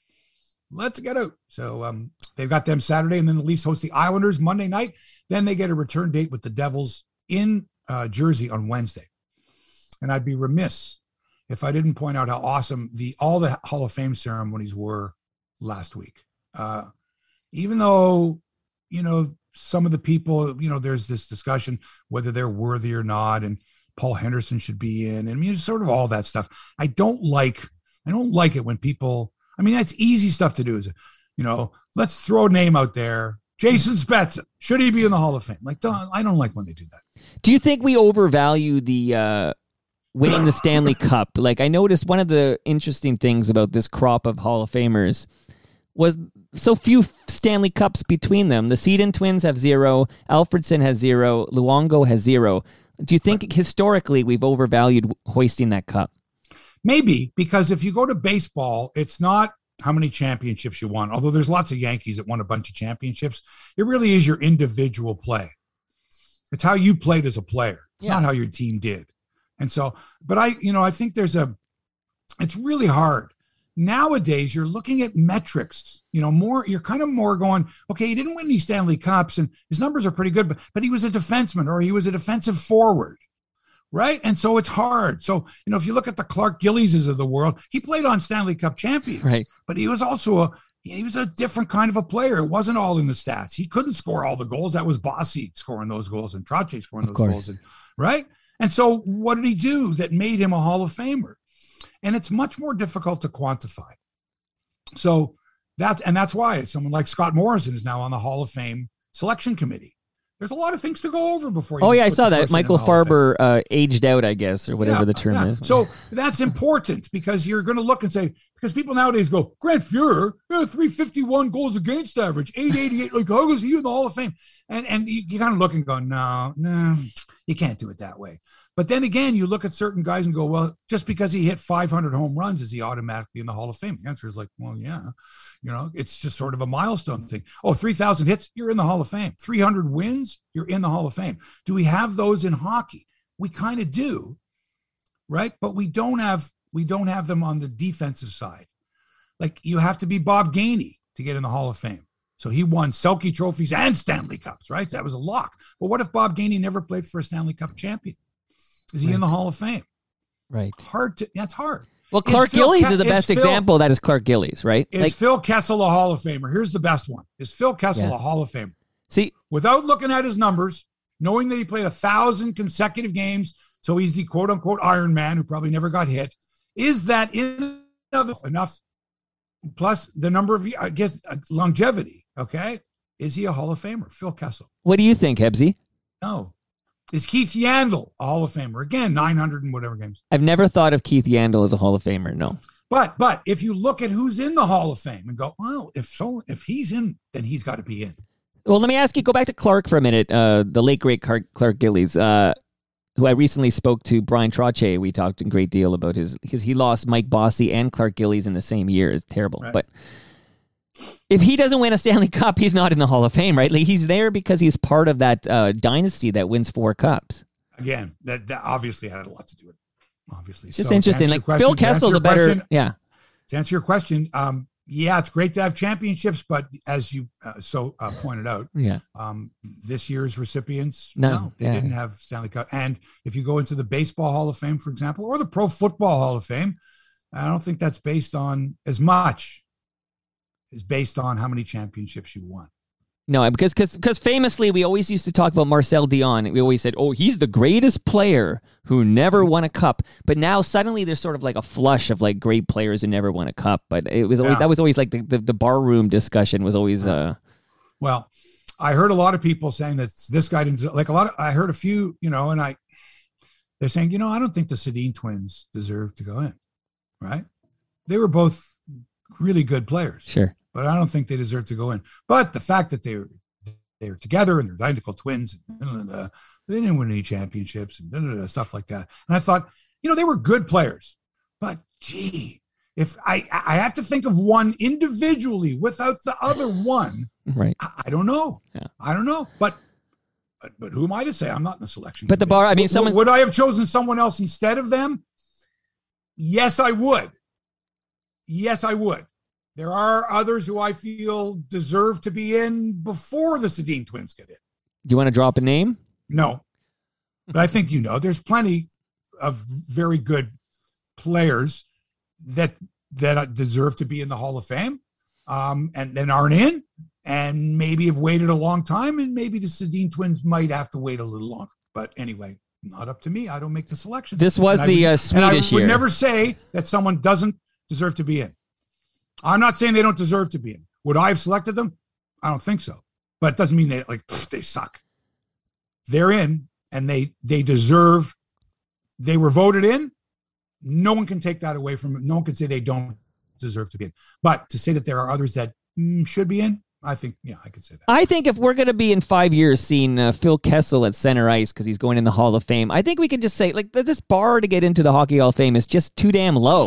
Let's get out. So um, they've got them Saturday, and then the Leafs host the Islanders Monday night. Then they get a return date with the Devils in uh, Jersey on Wednesday. And I'd be remiss if I didn't point out how awesome the all the Hall of Fame ceremonies were last week. Uh, even though, you know, some of the people, you know, there's this discussion whether they're worthy or not, and Paul Henderson should be in, and I mean, it's sort of all that stuff. I don't like, I don't like it when people, I mean, that's easy stuff to do. Is, you know, let's throw a name out there. Jason Spezza, should he be in the Hall of Fame? Like, don't, I don't like when they do that. Do you think we overvalue the, uh, winning the Stanley Cup? Like, I noticed one of the interesting things about this crop of Hall of Famers was so few Stanley Cups between them. The Sedin twins have zero. Alfredson has zero. Luongo has zero. Do you think historically we've overvalued hoisting that cup? Maybe, because if you go to baseball, it's not how many championships you won. Although there's lots of Yankees that won a bunch of championships. It really is your individual play. It's how you played as a player. It's yeah. not how your team did. And so, but I, you know, I think there's a, it's really hard. Nowadays, you're looking at metrics, you know, more, you're kind of more going, okay, he didn't win these Stanley Cups and his numbers are pretty good, but, but he was a defenseman or he was a defensive forward, right? And so it's hard. So, you know, if you look at the Clark Gillieses of the world, he played on Stanley Cup champions, right? But he was also a, he was a different kind of a player. It wasn't all in the stats. He couldn't score all the goals. That was Bossy scoring those goals and Trottier scoring those goals, and, right? And so what did he do that made him a Hall of Famer? And it's much more difficult to quantify. So That's, and that's why someone like Scott Morrison is now on the Hall of Fame selection committee. There's a lot of things to go over before you. Oh, yeah, I saw that. Michael Farber uh, aged out, I guess, or whatever yeah, the term yeah. is. So that's important because you're going to look and say, because people nowadays go, Grant Fuhrer, yeah, three fifty-one goals against average, eight eighty-eight, like, how is he in the Hall of Fame? And and you, you kind of look and go, no, no, you can't do it that way. But then again, you look at certain guys and go, well, just because he hit five hundred home runs, is he automatically in the Hall of Fame? The answer is like, well, yeah. You know, it's just sort of a milestone thing. Oh, three thousand hits, you're in the Hall of Fame. three hundred wins, you're in the Hall of Fame. Do we have those in hockey? We kind of do, right? But we don't have we don't have them on the defensive side. Like, you have to be Bob Gainey to get in the Hall of Fame. So he won Selke trophies and Stanley Cups, right? That was a lock. But what if Bob Gainey never played for a Stanley Cup champion? Is he right. in the Hall of Fame? Right. Hard to, that's hard. Well, Clark Gillies is the best Phil, example. That is Clark Gillies, right? Is like, Phil Kessel a Hall of Famer? Here's the best one. Is Phil Kessel yeah. a Hall of Famer? See, without looking at his numbers, knowing that he played a thousand consecutive games, so he's the quote unquote Iron Man who probably never got hit. Is that enough? Plus the number of, I guess, longevity. Okay. Is he a Hall of Famer? Phil Kessel. What do you think, Hebsy? No. Is Keith Yandle a Hall of Famer? Again, nine hundred and whatever games. I've never thought of Keith Yandle as a Hall of Famer, no. But but if you look at who's in the Hall of Fame and go, well, if so, if he's in, then he's got to be in. Well, let me ask you, go back to Clark for a minute, uh, the late, great Clark, Clark Gillies, uh, who I recently spoke to, Brian Trottier. We talked a great deal about his, because he lost Mike Bossy and Clark Gillies in the same year. It's terrible. Right. But if he doesn't win a Stanley Cup, he's not in the Hall of Fame, right? Like, he's there because he's part of that uh, dynasty that wins four cups. Again, that, that obviously had a lot to do with it. Obviously, it's just so interesting. Like question, Phil Kessel's a better, question, yeah. To answer your question, um, yeah, it's great to have championships, but as you uh, so uh, pointed out, yeah, um, this year's recipients, no, no they yeah. didn't have Stanley Cup. And if you go into the Baseball Hall of Fame, for example, or the Pro Football Hall of Fame, I don't think that's based on as much. Is based on how many championships you won. No, because because because famously we always used to talk about Marcel Dion. We always said, "Oh, he's the greatest player who never won a cup." But now suddenly there's sort of like a flush of like great players who never won a cup. But it was always yeah. that was always like the, the the barroom discussion was always. Uh... Well, I heard a lot of people saying that this guy didn't like a lot of. I heard a few, you know, and I they're saying, you know, I don't think the Sedin twins deserve to go in. Right? They were both really good players. Sure. But I don't think they deserve to go in. But the fact that they were they were together and they're identical twins, and blah, blah, blah, they didn't win any championships and blah, blah, blah, stuff like that. And I thought, you know, they were good players. But gee, if I I have to think of one individually without the other one, right? I, I don't know. Yeah. I don't know. But, but but who am I to say? I'm not in the selection. But the bar, I mean, would, would I have chosen someone else instead of them? Yes, I would. Yes, I would. There are others who I feel deserve to be in before the Sedin twins get in. Do you want to drop a name? No. But I think you know, there's plenty of very good players that that deserve to be in the Hall of Fame um, and then aren't in and maybe have waited a long time, and maybe the Sedin twins might have to wait a little longer. But anyway, not up to me. I don't make the selection. This was and the would, uh, Swedish year. And I would year. never say that someone doesn't deserve to be in. I'm not saying they don't deserve to be in. Would I have selected them? I don't think so. But it doesn't mean they like pff, they suck. They're in, and they they deserve. They were voted in. No one can take that away from them. No one can say they don't deserve to be in. But to say that there are others that mm, should be in, I think, yeah, I could say that. I think if we're going to be in five years seeing uh, Phil Kessel at center ice because he's going in the Hall of Fame, I think we can just say, like, this bar to get into the Hockey Hall of Fame is just too damn low.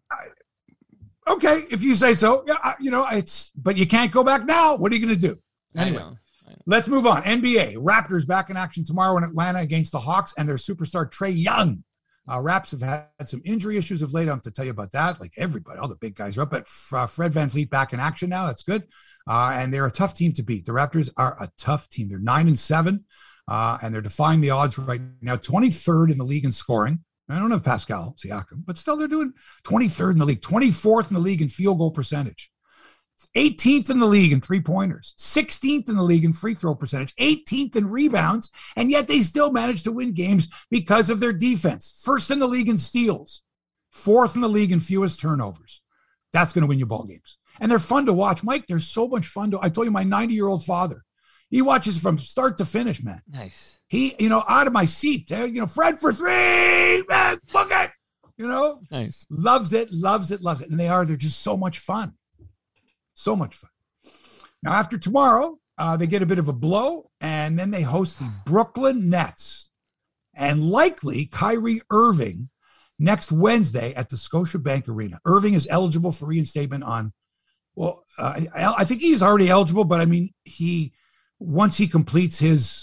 Okay, if you say so, yeah, you know, it's, but you can't go back now. What are you going to do? Anyway, I know. I know. Let's move on. N B A, Raptors back in action tomorrow in Atlanta against the Hawks and their superstar Trae Young. Uh, Raps have had some injury issues of late. I don't have to tell you about that. Like everybody, all the big guys are up, but uh, Fred VanVleet back in action now. That's good. Uh, and they're a tough team to beat. The Raptors are a tough team. They're nine and seven, uh, and they're defying the odds right now. twenty-third in the league in scoring. I don't have Pascal Siakam, but still they're doing twenty-third in the league, twenty-fourth in the league in field goal percentage, eighteenth in the league in three-pointers, sixteenth in the league in free throw percentage, eighteenth in rebounds, and yet they still manage to win games because of their defense. First in the league in steals, fourth in the league in fewest turnovers. That's going to win you ball games. And they're fun to watch. Mike, they're so much fun to, I told you, my ninety-year-old father, he watches from start to finish, man. Nice. He, you know, out of my seat, you know, Fred for three, man, book it, you know. Nice. Loves it, loves it, loves it. And they are, they're just so much fun. So much fun. Now, after tomorrow, uh, they get a bit of a blow, and then they host the Brooklyn Nets and likely Kyrie Irving next Wednesday at the Scotiabank Arena. Irving is eligible for reinstatement on, well, uh, I, I think he's already eligible, but I mean, he, once he completes his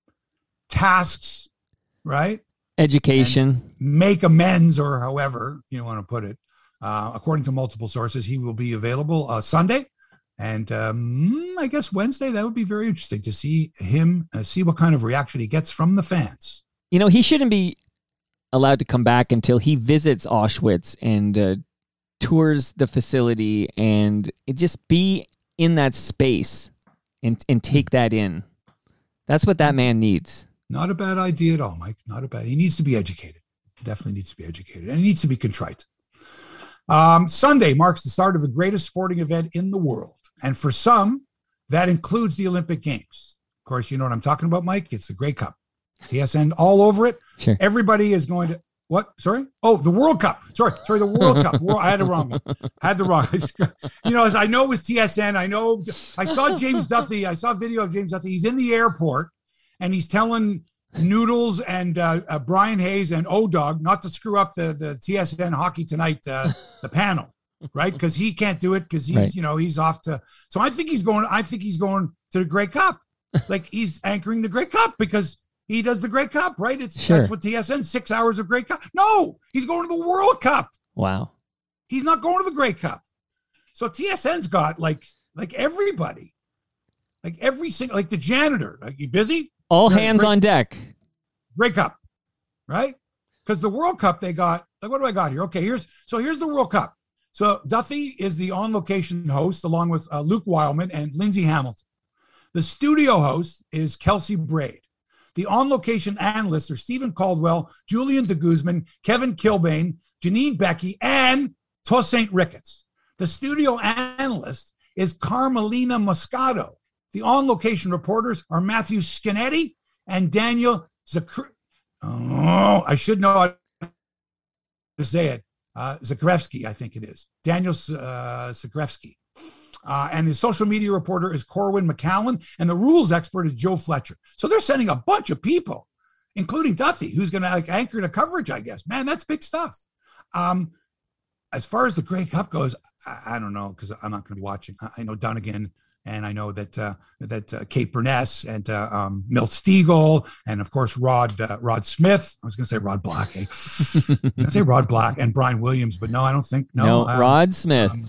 tasks, right? Education. Make amends, or however you want to put it. Uh, according to multiple sources, he will be available uh, Sunday. And um, I guess Wednesday, that would be very interesting to see him, uh, see what kind of reaction he gets from the fans. You know, he shouldn't be allowed to come back until he visits Auschwitz and uh, tours the facility and it just be in that space and, and take that in. That's what that man needs. Not a bad idea at all, Mike. Not a bad. He needs to be educated. Definitely needs to be educated. And he needs to be contrite. Um, Sunday marks the start of the greatest sporting event in the world. And for some, that includes the Olympic Games. Of course, you know what I'm talking about, Mike. It's the Grey Cup. T S N all over it. Sure. Everybody is going to, what? Sorry? Oh, the World Cup. Sorry. Sorry, the World Cup. I had it wrong. I had the wrong. You know, as I know it was T S N. I know, I saw James Duthie. I saw a video of James Duthie. He's in the airport and he's telling Noodles and uh, uh, Brian Hayes and O-Dog not to screw up the, the T S N Hockey Tonight, uh, the panel. Right, because he can't do it because he's, right. you know, he's off to. So I think he's going. I think he's going to the Grey Cup, like he's anchoring the Grey Cup because he does the Grey Cup, right? It's sure. That's what T S N, six hours of Grey Cup. No, he's going to the World Cup. Wow, he's not going to the Grey Cup. So T S N's got like like everybody, like every single, like the janitor. Like, you busy? All You're hands Grey, on deck. Grey Cup, right? Because the World Cup they got. Like, what do I got here? Okay, here's so here's the World Cup. So Duthie is the on-location host along with uh, Luke Wildman and Lindsay Hamilton. The studio host is Kelsey Braid. The on-location analysts are Stephen Caldwell, Julian de Guzman, Kevin Kilbane, Janine Becky, and Tosaint Ricketts. The studio analyst is Carmelina Moscato. The on-location reporters are Matthew Scanetti and Daniel Zakr. Oh, I should know how to say it. Uh, Zakrevsky, I think it is. Daniel uh, Zakrevsky. Uh, and the social media reporter is Corwin McCallan, and the rules expert is Joe Fletcher. So they're sending a bunch of people, including Duthie, who's going to like anchor the coverage, I guess. Man, that's big stuff. Um, as far as the Grey Cup goes, I, I don't know, because I'm not going to be watching. I, I know Dunnigan, and I know that uh, that uh, Kate Burness and uh, um, Milt Stegall, and of course Rod uh, Rod Smith. I was going to say Rod Black. Eh? I was going to say Rod Black and Brian Williams, but no, I don't think no. No, um, Rod Smith. Um,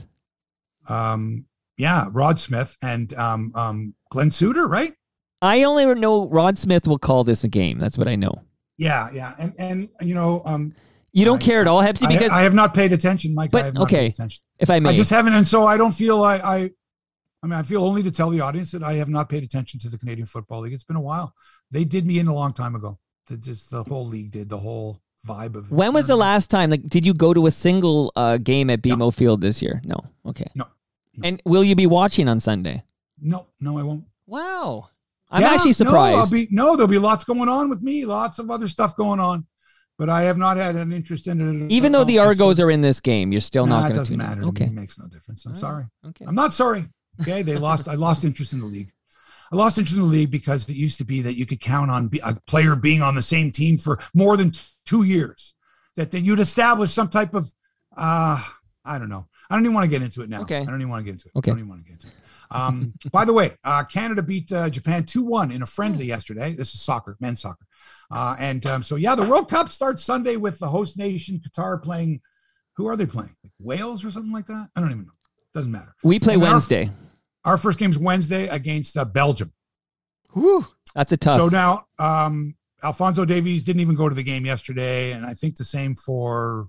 um, yeah, Rod Smith and um, um, Glenn Suter, right? I only know Rod Smith will call this a game. That's what I know. Yeah, yeah, and and you know, um, you don't I, care at all, Hepsy, because I, I have not paid attention, Mike. But I have not okay, paid attention. If I may, I just haven't, and so I don't feel I. I I mean, I feel only to tell the audience that I have not paid attention to the Canadian Football League. It's been a while. They did me in a long time ago. The, just the whole league did, the whole vibe of it. When was the last time? Like, did you go to a single uh, game at B M O no. Field this year? No. Okay. No, no. And will you be watching on Sunday? No, no, I won't. Wow. I'm yeah, actually surprised. No, I'll be, no, there'll be lots going on with me, lots of other stuff going on. But I have not had an interest in it. Even though the Argos are in this game, you're still nah, not going to. It doesn't matter. Okay. It makes no difference. I'm right. sorry. Okay. I'm not sorry. Okay, they lost. I lost interest in the league. I lost interest in the league because it used to be that you could count on a player being on the same team for more than two years. That then you'd establish some type of, uh, I don't know. I don't even want to get into it now. Okay. I don't even want to get into it. Okay. I don't even want to get into it. Um, by the way, uh, Canada beat uh, Japan two one in a friendly yesterday. This is soccer, men's soccer. Uh, and um, so, yeah, the World Cup starts Sunday with the host nation, Qatar, playing. Who are they playing? Like Wales or something like that? I don't even know. Doesn't matter. We play and Wednesday. Our, our first game's Wednesday against uh, Belgium. Whew, that's a tough. So now, um, Alphonso Davies didn't even go to the game yesterday, and I think the same for.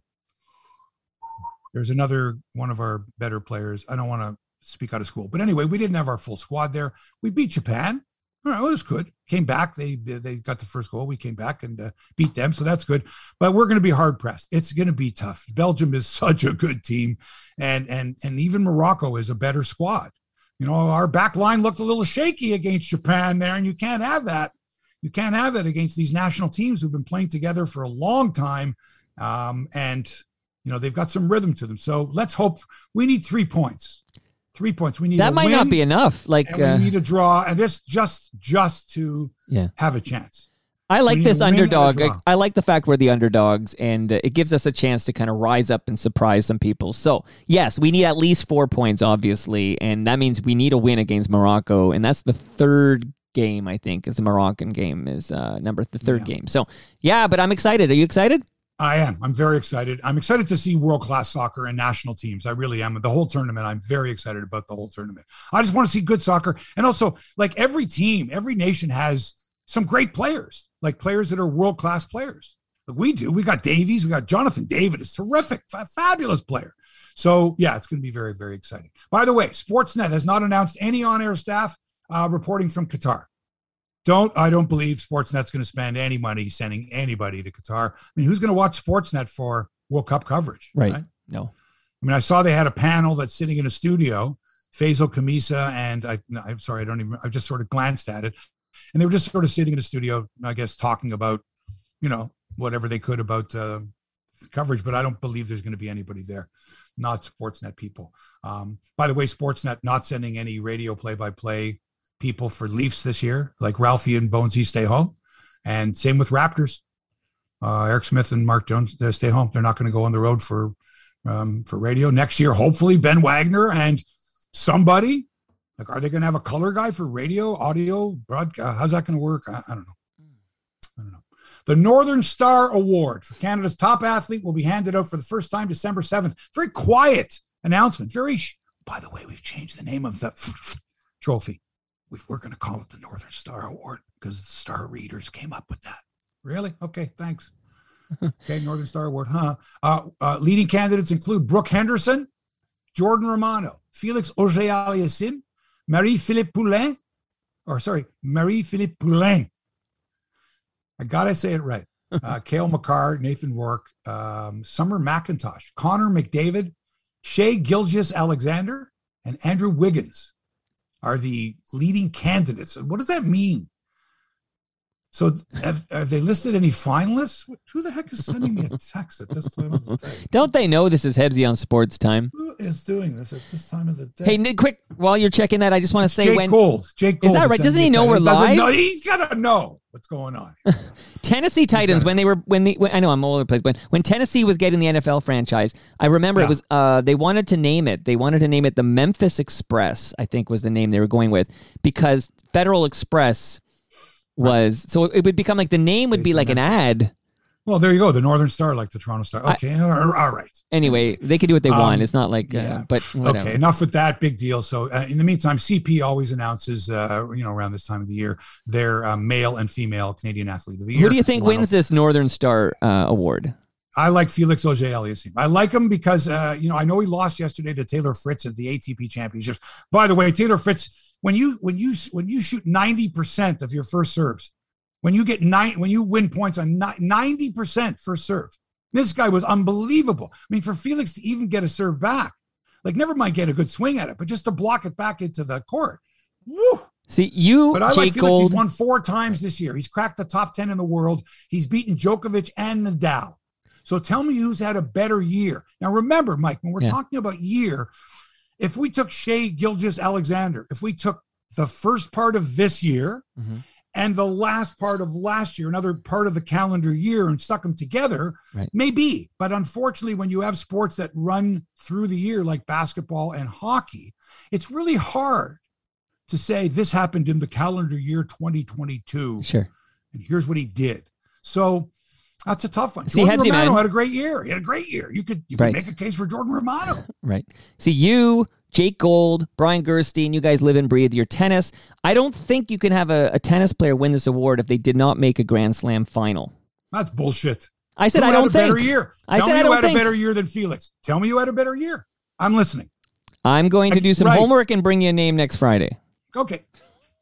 There's another one of our better players. I don't want to speak out of school, but anyway, we didn't have our full squad there. We beat Japan. All right, well, it was good. Came back. They they got the first goal. We came back and uh, beat them, so that's good. But we're going to be hard pressed. It's going to be tough. Belgium is such a good team, and and and even Morocco is a better squad. You know, our back line looked a little shaky against Japan there, and you can't have that. You can't have that against these national teams who've been playing together for a long time, um, and you know they've got some rhythm to them. So let's hope. We need three points. Three points. We need that a might win, not be enough. Like and uh, we need a draw, and this just just to yeah. have a chance. I like We need this a win and a underdog. I, draw. I like the fact we're the underdogs, and uh, it gives us a chance to kind of rise up and surprise some people. So yes, we need at least four points, obviously, and that means we need a win against Morocco, and that's the third game. I think is the Moroccan game is uh, number the third Yeah. game. So yeah, but I'm excited. Are you excited? I am. I'm very excited. I'm excited to see world-class soccer and national teams. I really am. The whole tournament, I'm very excited about the whole tournament. I just want to see good soccer. And also, like every team, every nation has some great players, like players that are world-class players. Like we do. We got Davies. We got Jonathan David. Is terrific, fa- fabulous player. So, yeah, it's going to be very, very exciting. By the way, Sportsnet has not announced any on-air staff uh, reporting from Qatar. Don't I don't believe Sportsnet's going to spend any money sending anybody to Qatar. I mean, who's going to watch Sportsnet for World Cup coverage? Right. right? No. I mean, I saw they had a panel that's sitting in a studio, Faisal Kamisa, and I, no, I'm sorry, I don't even, I just sort of glanced at it. And they were just sort of sitting in a studio, I guess, talking about, you know, whatever they could about uh, coverage, but I don't believe there's going to be anybody there, not Sportsnet people. Um, by the way, Sportsnet not sending any radio play-by-play people for Leafs this year, like Ralphie and Bonesy stay home. And same with Raptors. Uh, Eric Smith and Mark Jones they stay home. They're not going to go on the road for um, for radio. Next year, hopefully, Ben Wagner and somebody. Like, are they going to have a color guy for radio, audio, broadcast? How's that going to work? I, I don't know. I don't know. The Northern Star Award for Canada's top athlete will be handed out for the first time December seventh. Very quiet announcement. Very. Sh- By the way, we've changed the name of the trophy. We've, we're going to call it the Northern Star Award because the Star readers came up with that. Really? Okay, thanks. Okay, Northern Star Award, huh? Uh, uh, leading candidates include Brooke Henderson, Jordan Romano, Felix Auger-Aliassime, Marie-Philippe Poulin, or sorry, Marie-Philippe Poulin. I got to say it right. Uh, Cale Makar, Nathan Rourke, um, Summer McIntosh, Connor McDavid, Shea Gilgeous-Alexander, and Andrew Wiggins are the leading candidates. What does that mean? So have, have they listed any finalists? Who the heck is sending me a text at this time of the day? Don't they know this is Hebsy on Sports Time? Who is doing this at this time of the day? Hey, Nick, quick, while you're checking that, I just want to say Jake when Gold. Jake Gold is that right? Doesn't he know we're live? live? He's got to know what's going on. Tennessee Titans, when they were when the when, I know I'm all over the place, but when Tennessee was getting the N F L franchise, I remember Yeah. it was uh, they wanted to name it. They wanted to name it the Memphis Express, I think was the name they were going with, because Federal Express was so it would become like the name would be like an ad. Well, there you go. The Northern Star, like the Toronto Star. Okay, I, all right. Anyway, they could do what they Um, want. It's not like, uh, yeah. but whatever. Okay, enough with that. Big deal. So, uh, in the meantime, C P always announces, uh, you know, around this time of the year, their uh, male and female Canadian Athlete of the Year. Who do you think Toronto. wins this Northern Star uh, award? I like Felix Auger-Aliassime. I like him because, uh, you know, I know he lost yesterday to Taylor Fritz at the A T P Championships. By the way, Taylor Fritz, when you when you when you shoot ninety percent of your first serves, when you get nine, when you win points on ninety percent first serve, this guy was unbelievable. I mean, for Felix to even get a serve back, like never mind get a good swing at it, but just to block it back into the court. Woo! See, you, But I Jake like Felix. Gold. He's won four times this year. He's cracked the top ten in the world. He's beaten Djokovic and Nadal. So tell me who's had a better year. Now, remember, Mike, when we're Yeah. talking about year, if we took Shea Gilgeous-Alexander, if we took the first part of this year Mhm. and the last part of last year, another part of the calendar year, and stuck them together, Right. maybe. But unfortunately, when you have sports that run through the year like basketball and hockey, it's really hard to say this happened in the calendar year twenty twenty-two. Sure. And here's what he did. So that's a tough one. See, Jordan Hebsy, Romano man. had a great year. He had a great year. You could you could Right. make a case for Jordan Romano. Right. See, you, Jake Gold, Brian Gerstein, you guys live and breathe your tennis. I don't think you can have a, a tennis player win this award if they did not make a Grand Slam final. That's bullshit. I said Who I had don't a better think. year? I Tell said me I who don't had think. a better year than Felix. Tell me you had a better year. I'm listening. I'm going to do some Right. homework and bring you a name next Friday. Okay.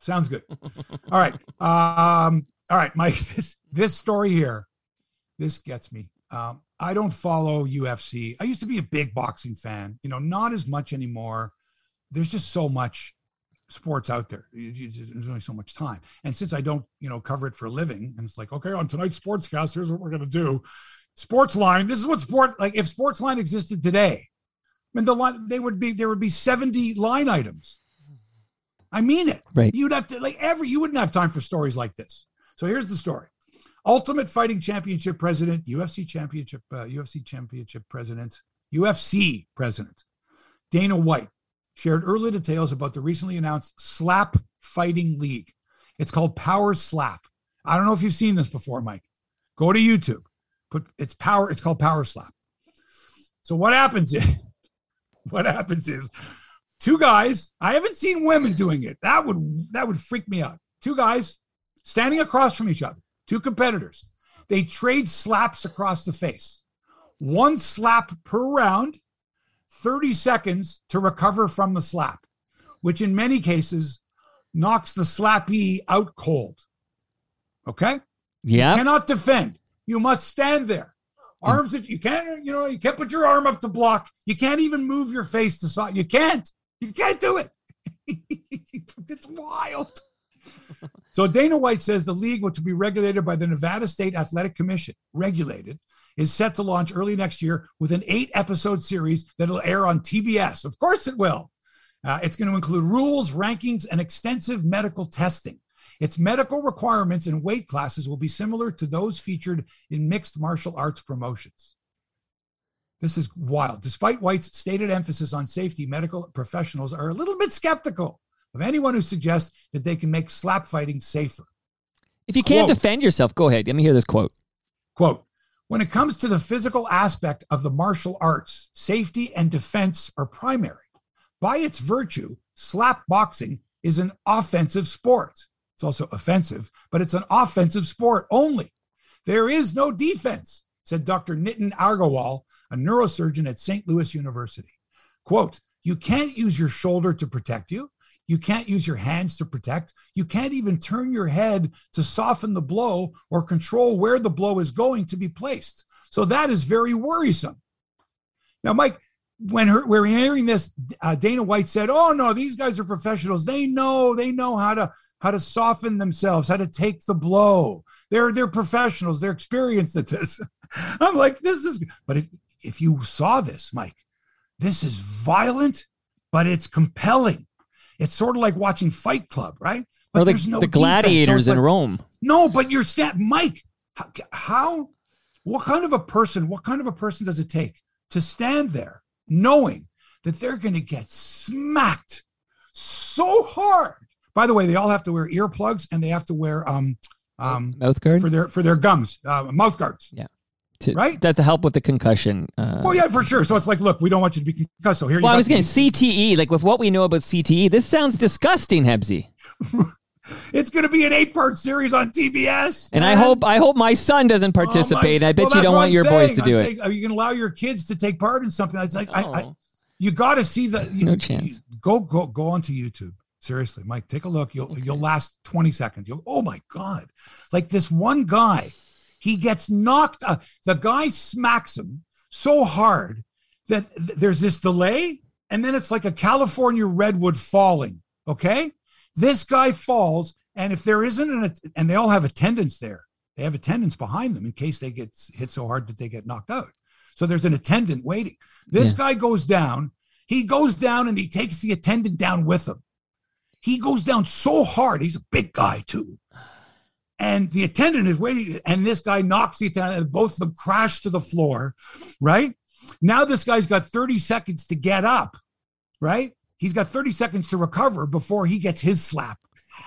Sounds good. All right. Um, all right, Mike, this, this story here, this gets me. Um, I don't follow U F C. I used to be a big boxing fan, you know, not as much anymore. There's just so much sports out there. There's only so much time. And since I don't, you know, cover it for a living, and it's like, okay, on tonight's Sportscast, here's what we're going to do. Sportsline. This is what sport, like if Sportsline existed today, I mean, the line, they would be, there would be seventy line items. I mean it. Right. You'd have to like every, you wouldn't have time for stories like this. So here's the story. Ultimate Fighting Championship president, U F C championship, uh, U F C championship president, U F C president, Dana White shared early details about the recently announced slap fighting league. It's called Power Slap. I don't know if you've seen this before, Mike. Go to YouTube. Put it's power. It's called Power Slap. So what happens is, what happens is, two guys. I haven't seen women doing it. That would that would freak me out. Two guys standing across from each other. Two competitors. They trade slaps across the face. One slap per round. thirty seconds to recover from the slap, which in many cases knocks the slappee out cold. Okay? Yeah. You cannot defend. You must stand there. Arms that you can't, you know, you can't put your arm up to block. You can't even move your face to side. You can't. You can't do it. It's wild. So Dana White says the league, which will be regulated by the Nevada State Athletic Commission, regulated, is set to launch early next year with an eight-episode series that'll air on T B S. Of course it will. Uh, it's going to include rules, rankings, and extensive medical testing. Its medical requirements and weight classes will be similar to those featured in mixed martial arts promotions. This is wild. Despite White's stated emphasis on safety, medical professionals are a little bit skeptical of anyone who suggests that they can make slap fighting safer. If you can't Quote, defend yourself, go ahead. Let me hear this quote. Quote, when it comes to the physical aspect of the martial arts, safety and defense are primary. By its virtue, slap boxing is an offensive sport. It's also offensive, but it's an offensive sport only. There is no defense, said Doctor Nitin Agarwal, a neurosurgeon at Saint Louis University. Quote, you can't use your shoulder to protect you. You can't use your hands to protect. You can't even turn your head to soften the blow or control where the blow is going to be placed. So that is very worrisome. Now, Mike, when her, we're hearing this, uh, Dana White said, oh, no, these guys are professionals. They know, they know how to how to soften themselves, how to take the blow. They're, they're professionals. They're experienced at this. I'm like, this is, but if, if you saw this, Mike, this is violent, but it's compelling. It's sort of like watching Fight Club, right? But or the, there's no the gladiators so in like, Rome. No, but you're stat, Mike. How, how, what kind of a person? What kind of a person does it take to stand there, knowing that they're going to get smacked so hard? By the way, they all have to wear earplugs and they have to wear um um mouth guard for their for their gums, uh, mouth guards. Yeah. To, right? That to help with the concussion. Uh, oh, yeah, for sure. So it's like, look, we don't want you to be concussed. So here well, you go. I was going to C T E, like with what we know about C T E, this sounds disgusting, Hebsy. It's going to be an eight-part series on T B S. And man. I hope I hope my son doesn't participate. Oh my, I bet well, you don't want I'm your saying. boys to do I'm it. Saying, are you going to allow your kids to take part in something? It's like, oh. I, I, you got to see the. You, no chance. You, go, go, go onto YouTube. Seriously, Mike, take a look. You'll, you'll last twenty seconds. You'll, oh my God. Like this one guy, he gets knocked. Uh, the guy smacks him so hard that th- there's this delay. And then it's like a California redwood falling. Okay. This guy falls. And if there isn't an, and they all have attendants there, they have attendants behind them in case they get hit so hard that they get knocked out. So there's an attendant waiting. This yeah. guy goes down. He goes down and he takes the attendant down with him. He goes down so hard. He's a big guy too. And the attendant is waiting. And this guy knocks the attendant and both of them crash to the floor, right? Now this guy's got thirty seconds to get up, right? He's got thirty seconds to recover before he gets his slap.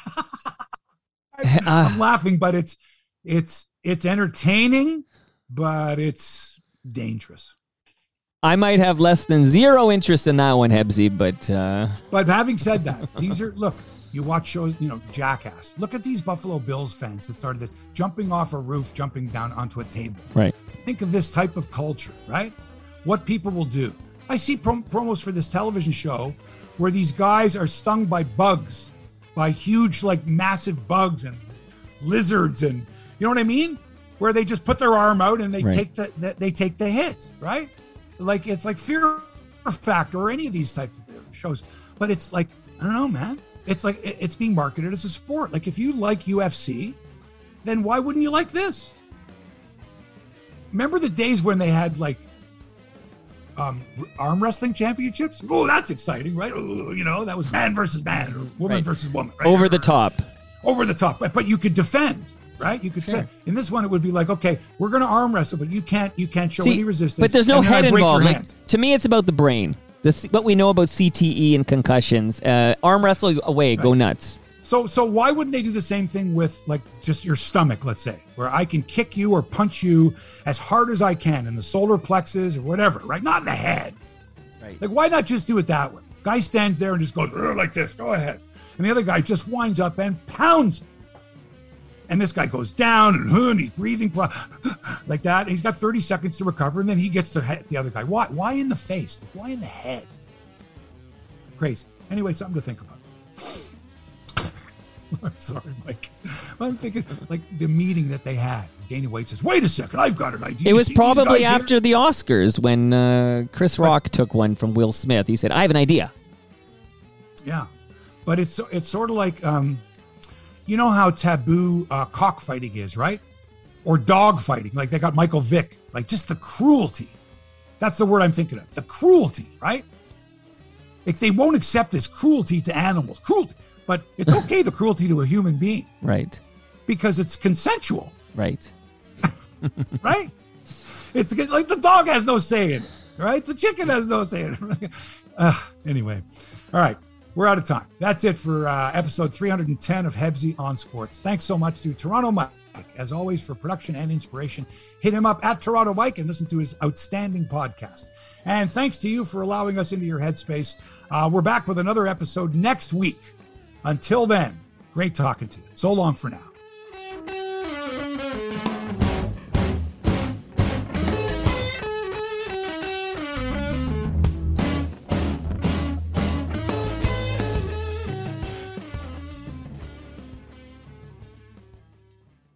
I'm, I'm laughing, but it's, it's, it's entertaining, but it's dangerous. I might have less than zero interest in that one, Hebsy, but... Uh... But having said that, these are, look, you watch shows, you know, Jackass. Look at these Buffalo Bills fans that started this, jumping off a roof, jumping down onto a table. Right. Think of this type of culture, right? What people will do. I see prom- promos for this television show where these guys are stung by bugs by huge, like massive bugs and lizards, and you know what I mean? Where they just put their arm out and they Right. take the, the they take the hit, right? Like it's like Fear Factor or any of these types of shows, but it's like I don't know, man. It's like it- it's being marketed as a sport. Like if you like U F C, then why wouldn't you like this? Remember the days when they had like um, arm wrestling championships? Oh, that's exciting, right? Oh, you know, that was man versus man or woman Right. versus woman, right? Over the top. Over the top, but, but you could defend, right? You could Sure. defend. In this one, it would be like, okay, we're going to arm wrestle, but you can't you can't show See, any resistance. but there's no and then I head break your involved. Like, hand. to me, it's about the brain. This what we know about C T E and concussions. Uh, arm wrestle away, go nuts. So so why wouldn't they do the same thing with like just your stomach, let's say, where I can kick you or punch you as hard as I can in the solar plexus or whatever, right? Not in the head. Right. Like, why not just do it that way? Guy stands there and just goes "Ugh," like this, go ahead. And the other guy just winds up and pounds him. And this guy goes down and, "Huh," and he's breathing like that. And he's got thirty seconds to recover. And then he gets to hit the other guy. Why? Why in the face? Why in the head? Crazy. Anyway, something to think about. I'm sorry, Mike. I'm thinking like the meeting that they had. Dana White says, wait a second, I've got an idea. It was See these probably guys here?" after the Oscars when uh, Chris Rock took one from Will Smith. He said, "I have an idea." Yeah, but it's it's sort of like, um, you know how taboo uh, cockfighting is, right? Or dog fighting. Like they got Michael Vick. Like just the cruelty. That's the word I'm thinking of. The cruelty, right? Like they won't accept this cruelty to animals. Cruelty. But it's okay, the cruelty to a human being, Right. because it's consensual, Right. right? It's good- like the dog has no say in it, right? The chicken has no say in it. uh, anyway, all right, we're out of time. That's it for uh, episode three hundred ten of Hebsy on Sports. Thanks so much to Toronto Mike, as always, for production and inspiration. Hit him up at Toronto Mike and listen to his outstanding podcast. And thanks to you for allowing us into your headspace. Uh, we're back with another episode next week. Until then, great talking to you. So long for now.